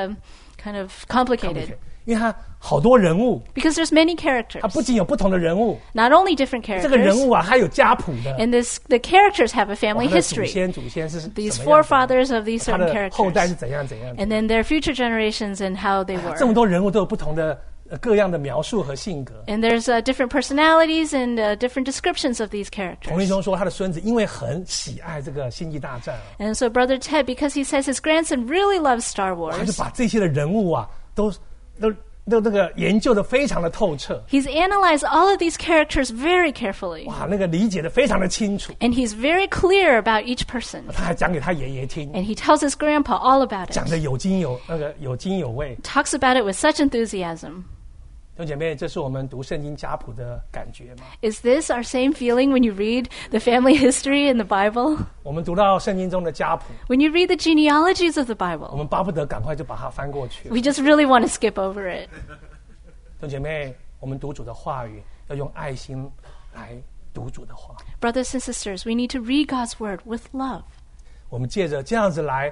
of complicated. 因为他好多人物， Because there's many characters. 他不仅有不同的人物， Not only different 这个人 characters, 物还有家谱的， and the characters have a 哇 family 他的 history. 祖先是 These 怎么样子 forefathers of these 他 certain 的后代是 characters. 怎样怎样的。 And then their future generations and how they 这么 were. 多人物都有不同的各样的描述和性格。 And there's different personalities and different descriptions of these 彭立 characters. 兄说，他的孙子因为很喜爱这个星际大战， And so Brother Ted, because he says his grandson really loves Star 他就 Wars, 把这些的人物都这个研究的非常的透彻， he's analyzed all of these characters very carefully. 哇，那个理解的非常的清楚。 And he's very clear about each person. 他还讲给他爷爷听， And he tells his grandpa all about 讲 it. 的有津有味。 Talks about it with such enthusiasm. 弟兄姐妹，这是我们读圣经家谱的感觉吗？ Is this our same feeling when you read the family history in the Bible? 我们读到圣经中的家谱， When you read the genealogies of the 我 Bible, 们巴不得赶快就把它翻过去。 we just really want to skip over it. 弟兄姐妹，我们读主的话语要用爱心来读主的话。 Brothers and sisters, we need to read God's word with love. 我们借着这样子来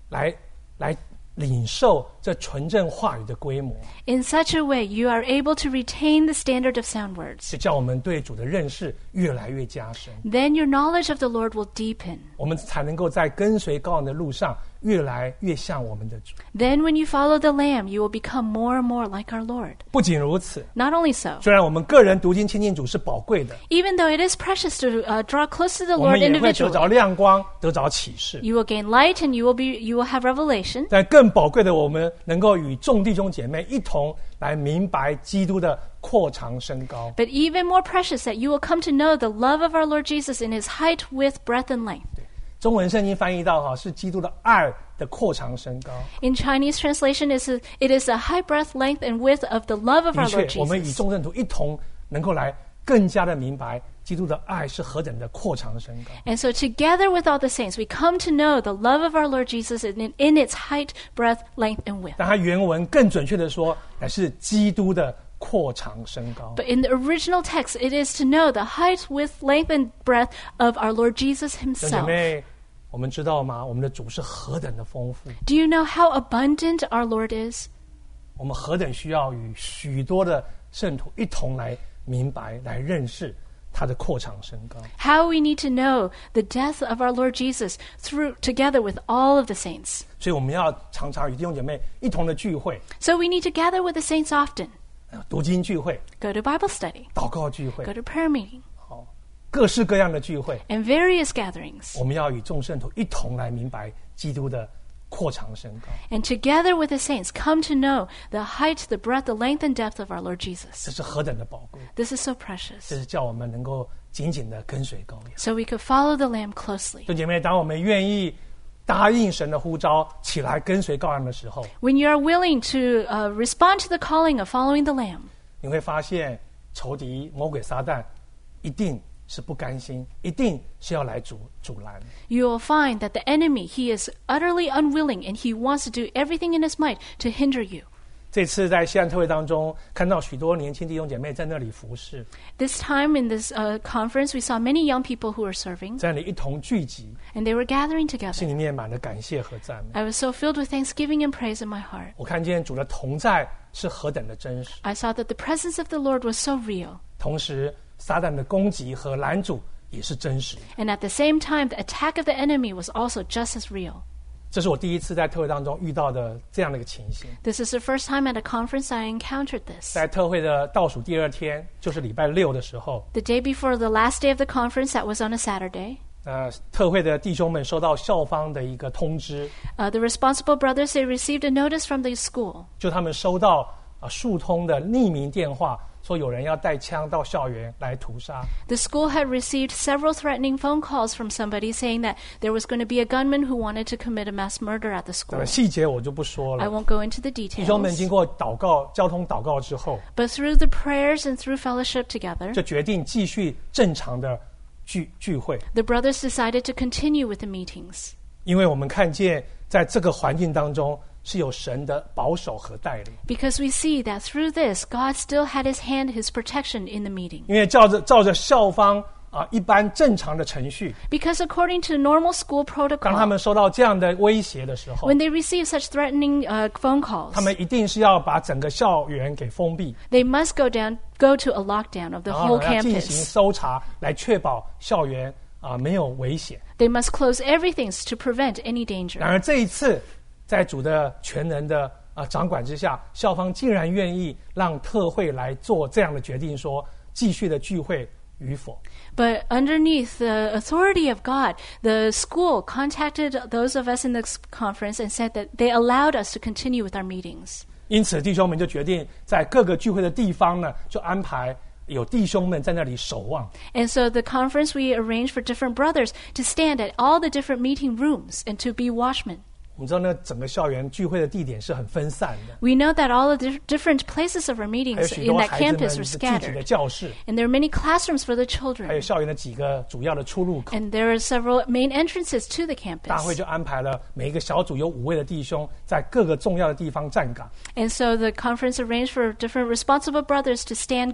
领受这纯正话语的规模， In such a way, you are able to retain the standard of sound words. 就叫我们对主的认识越来越加深， Then your knowledge of the Lord will deepen. 我们才能够在跟随羔羊的路上越来越像我们的主。 Then when you follow the Lamb, you will become more and more like our Lord. 不仅如此， Not only so, 虽然我们个人读经亲近主是宝贵的， even though it is precious to draw close to the 我们 Lord 也会得着 individually, 亮光，得着启示。 you will gain light and you will have revelation. 但更宝贵的，我们能够与众弟兄姐妹一同来明白基督的扩长升高。 But even more precious that you will come to know the love of our Lord Jesus in his height, width, breadth, and length. 中文圣经翻译到是基督的爱的扩长升高。 In Chinese translation, it is the height, breadth, length, and width of the love of 的 our Lord 确，我们与 Jesus. 众圣徒一同能够来更加的明白基督的爱是何等的扩长升高。 And so together with all the saints, we come to know the love of our Lord Jesus in its height, breadth, length, and width. 但它原文更准确的说，乃是基督的扩长升高。 But in the original text, it is to know the height, width, length, and breadth of our Lord Jesus 弟兄姐 himself. 妹，我们知道吗？我们的主是何等的丰富， Do you know how abundant our Lord is? 我们何等需要与许多的圣徒一同来明白、来认识他的扩长升高。 How we need to know the death of our Lord Jesus together with all of the saints. 所以我们要常常与弟兄姐妹一同的聚会， So we need to gather with the saints often, 读经聚会、 go to Bible study, 祷告聚会 go，to prayer meeting, 各式各样的聚会， and various gatherings. 我们要与众圣徒一同来明白基督的扩长升高。 And together with the saints, come to know the height, the breadth, the length, and depth of our Lord 这 Jesus. 是何等的宝贵！ This is so 这 precious. 是叫我们能够紧紧的跟随羔羊。 So we could follow the Lamb closely. 弟兄姐妹，当我们愿意答应神的呼召，起来跟随羔羊的时候， When you are willing to respond to the calling of following the Lamb, 你会发现仇敌魔鬼撒旦一定是不甘心，一定是要来阻拦。 you will find that the enemy, he is utterly unwilling and he wants to do everything in his might to hinder you. 这次在西安特会当中，看到许多年轻弟兄姐妹在那里服侍， This time in this conference, we saw many young people who were serving, 在那里一同聚集， and they were gathering 心 together. 里面满了感谢和赞美。 I was so filled with thanksgiving and praise in my heart. 我看见主的同在是何等的真实， I saw that the presence of the Lord was so real. 同时撒旦的攻击和拦阻也是真实。 And at the same time, the attack of the enemy was also just as real. 这是我第一次在特会当中遇到的这样的一个情形。 This is the first time at a conference I encountered this. 在特会的倒数第二天，就是礼拜六的时候， The day before the last day of the conference, that was on a Saturday, 特会的弟兄们收到校方的一个通知， the responsible brothers, they received a notice from the school. 就他们收到数通的匿名电话，说有人要带枪到校园来屠杀。 The school had received several threatening phone calls from somebody saying that there was going to be a gunman wwho wanted to commit a mass murder at the school. 细节我就不说 I 了。 won't go into the 弟兄们 details. 经过祷告、交通祷告之后， But through the prayers and through fellowship together, 就决定继续正常的聚会， the brothers decided to continue with the meetings. 因为我们看见在这个环境当中是有神的保守和带领。 Because we see that through this, God still had his hand, his protection in the meeting. 因为照着校方一般正常的程序， Because according to normal school 当他们 protocol, 收到这样的威胁的时候， when they receive such threatening phone 他 calls, 们一定是要把整个校园给封闭， they must go to a lockdown of the 然 whole 后要进行 campus. 搜查，来确保校园没有危险。 They must close everything to prevent any danger. 然而这一次，在主的全能的掌管之下，校方竟然愿意让特会来做这样的决定，说继续的聚会与否。 But underneath the authority of God, the school contacted those of us in this conference and said that they allowed us to continue with our meetings. 因此，弟兄们就决定在各个聚会的地方呢，就安排有弟兄们在那里守望。 And so the conference, we arranged for different brothers to stand at all the different meeting rooms and to be watchmen. 我们知道，那整个校园聚会的地点是很分散的， We know that all the different places of our 还有 meetings 许 in 多 that 孩子们 campus 是 were 具体的 scattered. 教室， And there are many classrooms for the 还有 children. 校园的几个主要的出入口。 And there are several main entrances to the 大会 campus. 就安排了每一个小组有5位的弟兄在各个重要的地方站岗。 And so the conference arranged for different responsible brothers to stand guard.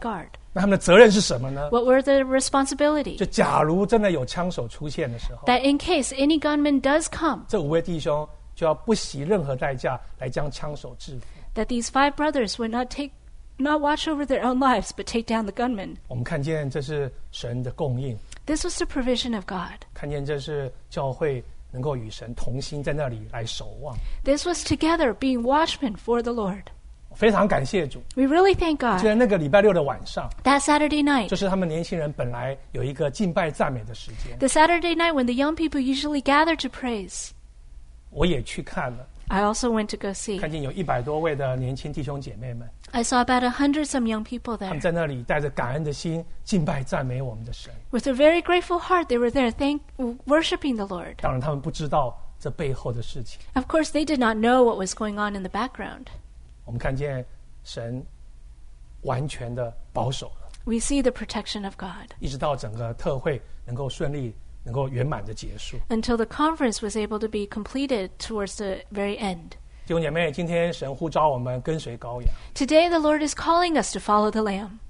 那他们的责任是什么呢？ What were the responsibilities? 就假如真的有枪手出现的时候， That in case any gunman does come, 这5位弟兄就要不惜任何代价来将枪手制服。 that these 5 brothers would not watch over their own lives, but take down the gunman. 我们看见这是神的供应， This was the provision of God. 看见这是教会能够与神同心，在那里来守望。 This was together being watchmen for the Lord. 非常感谢主。 We really thank 就 God. 在那个礼拜6的晚上， That Saturday night, 就是他们年轻人本来有一个敬拜赞美的时间， the Saturday night when the young people usually gather to praise, 我也去看了， I also went to go see. 看见有100多位的年轻弟兄姐妹们， I saw about 100 some young people 他们 there. 在那里带着感恩的心敬拜赞美我们的神。 With a very grateful heart, they were there worshiping the Lord. 当然，他们不知道这背后的事情。 Of course, they did not know what was going on in the background. 我们看见神完全的保守了， We see the protection of God 一直到整个特会能够顺利、能够圆满的结束。 until the conference was able to be completed towards the very end. 弟兄姐妹，今天神呼召我们跟随羔羊， Today, the Lord is calling us to follow the Lamb.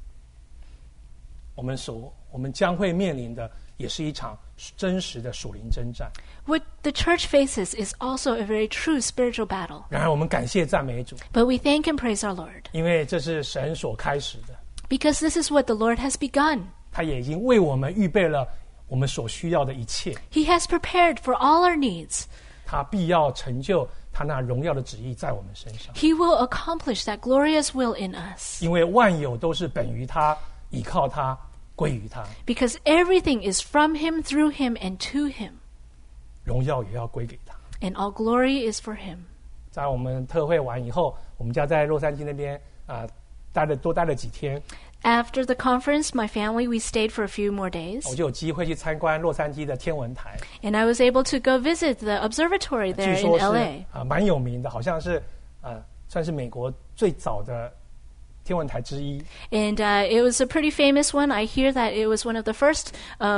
我们将会面临的也是一场真实的属灵征战。 What the church faces is also a very true spiritual battle. 然而，我们感谢赞美主， But we thank and praise our Lord 因为这是神所开始的， because this is what the Lord has begun. 他也已经为我们预备了我们所需要的一切， He has prepared for all our needs. 他必要成就他那荣耀的旨意在我们身上。 He will accomplish that glorious will in us 因为万有都是本于他，倚靠他，归于他， because everything is from Him, through Him, and to Him, 荣耀也要归给他。 and all glory is for Him. 在我们特会完以后，我们家在洛杉矶那边多待了几天， After the conference, my family, we stayed for a few more days, 我就有机会去参观洛杉矶的天文台。 and I was able to go visit the observatory 据 there in 说是 LA. 蛮有名的，好像是算是美国最早的天文台之一。 And it was a pretty famous one. I hear that it was one of the first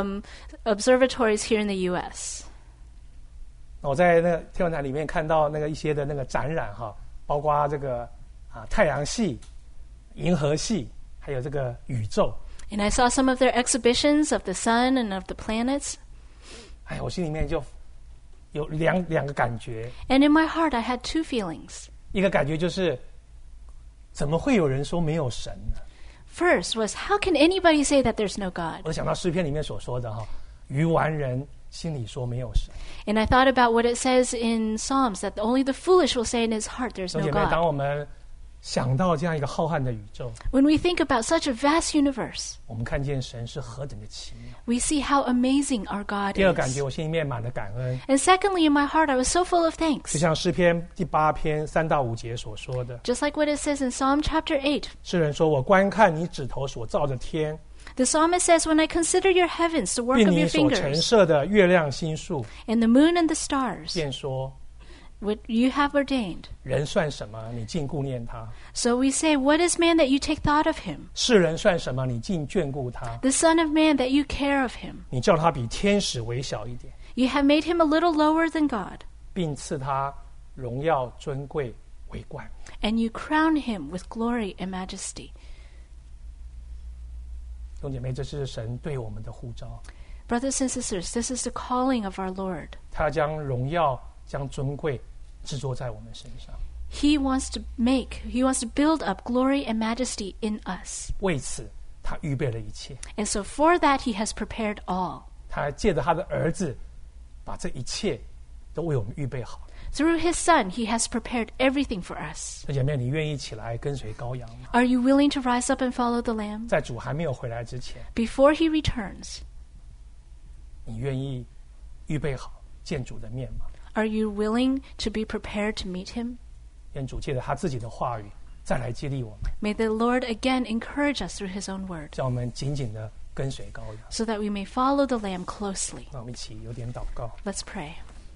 observatories here in the U.S. 我在那个天文台里面看到那个一些的那个展览哈，包括这个太阳系、银河系，还有这个宇宙。 And I saw some of their exhibitions of the sun and of the planets. 哎，我心里面就有两个感觉， And in my heart, I had 2 feelings. 一个感觉就是怎么会有人说没有神呢？ First was, how can anybody say that there's no God? 我想到诗篇里面所说的哈，愚顽人心里说没有神。 And I thought about what it says in Psalms, that only the foolish will say in his heart, there's 弟兄 no 姐妹，当 God. 我们想到这样一个浩瀚的宇宙， When we think about such a vast universe, 我们看见神是何等的奇妙。 we see how amazing our God 第二感觉， is. 我心里面满了感恩， And secondly, in my heart, I was so full of 就 thanks. 像诗篇第8篇3到5节所说的， Just like what it says in Psalm chapter 8. 诗人说：“我观看你指头所造的天， The psalmist says, when I consider your heavens, the work 并 of 你 your 所陈 fingers, 设的月亮星宿， and the moon and the stars, 便说： what you have ordained. 人算什么？你竟顾念他； So we say, what is man that you take thought of him? 世人算什么？你竟眷顾他。 The son of man that you care of him. 你叫他比天使微小一点， You have made him a little lower than God, 并赐他荣耀尊贵为冠。” and you crown him with glory and majesty. 弟兄姐妹，这是神对我们的呼召， Brothers and sisters, this is the calling of our Lord. 他将荣耀、将尊贵制作在我们身上。 He wants to build up glory and majesty in us. 为此，他预备了一切。 And so for that, he has prepared all. 他还借着他的儿子，把这一切都为我们预备好。 Through his son, he has prepared everything for us. 弟兄姐妹，你愿意起来跟随羔羊吗？ Are you willing to rise up and follow the Lamb? 在主还没有回来之前， Before he returns, 你愿意预备好见主的面吗？ are you willing to be prepared to meet him? 愿主借着他自己的话语，再来激励我们， May the Lord again encourage us through his own word, 让我们紧紧的跟随羔羊。 so that we may follow the Lamb closely. 那我们一起有点祷告。 Let's pray.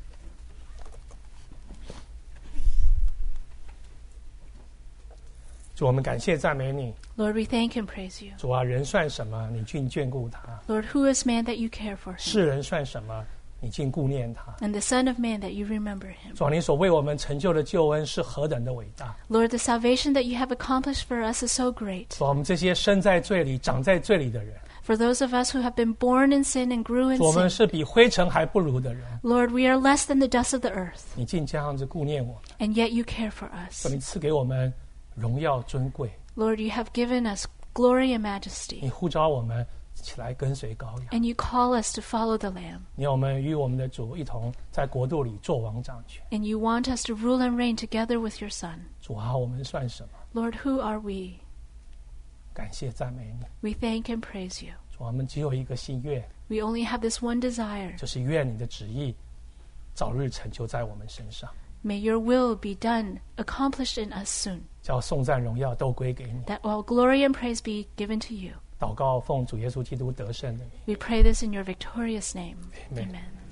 主，我们感谢赞美你。 Lord, we thank and praise you. 主啊，人算什么？你竟眷顾他； Lord, who is man that you care for him? 世人算什么？ 你竟顾念他。 and the Son of Man that you remember him. 主啊，你所为我们成就的救恩是何等的伟大！ Lord, the salvation that you have accomplished for us is so great. 主啊，我们这些生在罪里、长在罪里的人， For those of us who have been born in sin and grew in 主，我们 sin, 是比灰尘还不如的人， Lord, we are less than the dust of the earth, 你竟这样子顾念我们， and yet you care for us. 主，你赐给我们荣耀尊贵， Lord, you have given us glory and majesty, 你呼召我们起来跟随羔羊， and you call us to follow the Lamb, 你要我们与我们的主一同在国度里做王掌权。 and you want us to rule and reign together with your Son. 主啊，我们算什么？ Lord, who are we? 感谢赞美你。 We thank and praise you. 主啊，我们只有一个心愿， We only have this one desire. 就是愿你的旨意早日成就在我们身上， May your will be done, accomplished in us soon, 叫颂赞荣耀都归给你。 that all glory and praise be given to you. 祷告奉主耶稣基督得胜的名。 We pray this in your victorious name. Amen. Amen.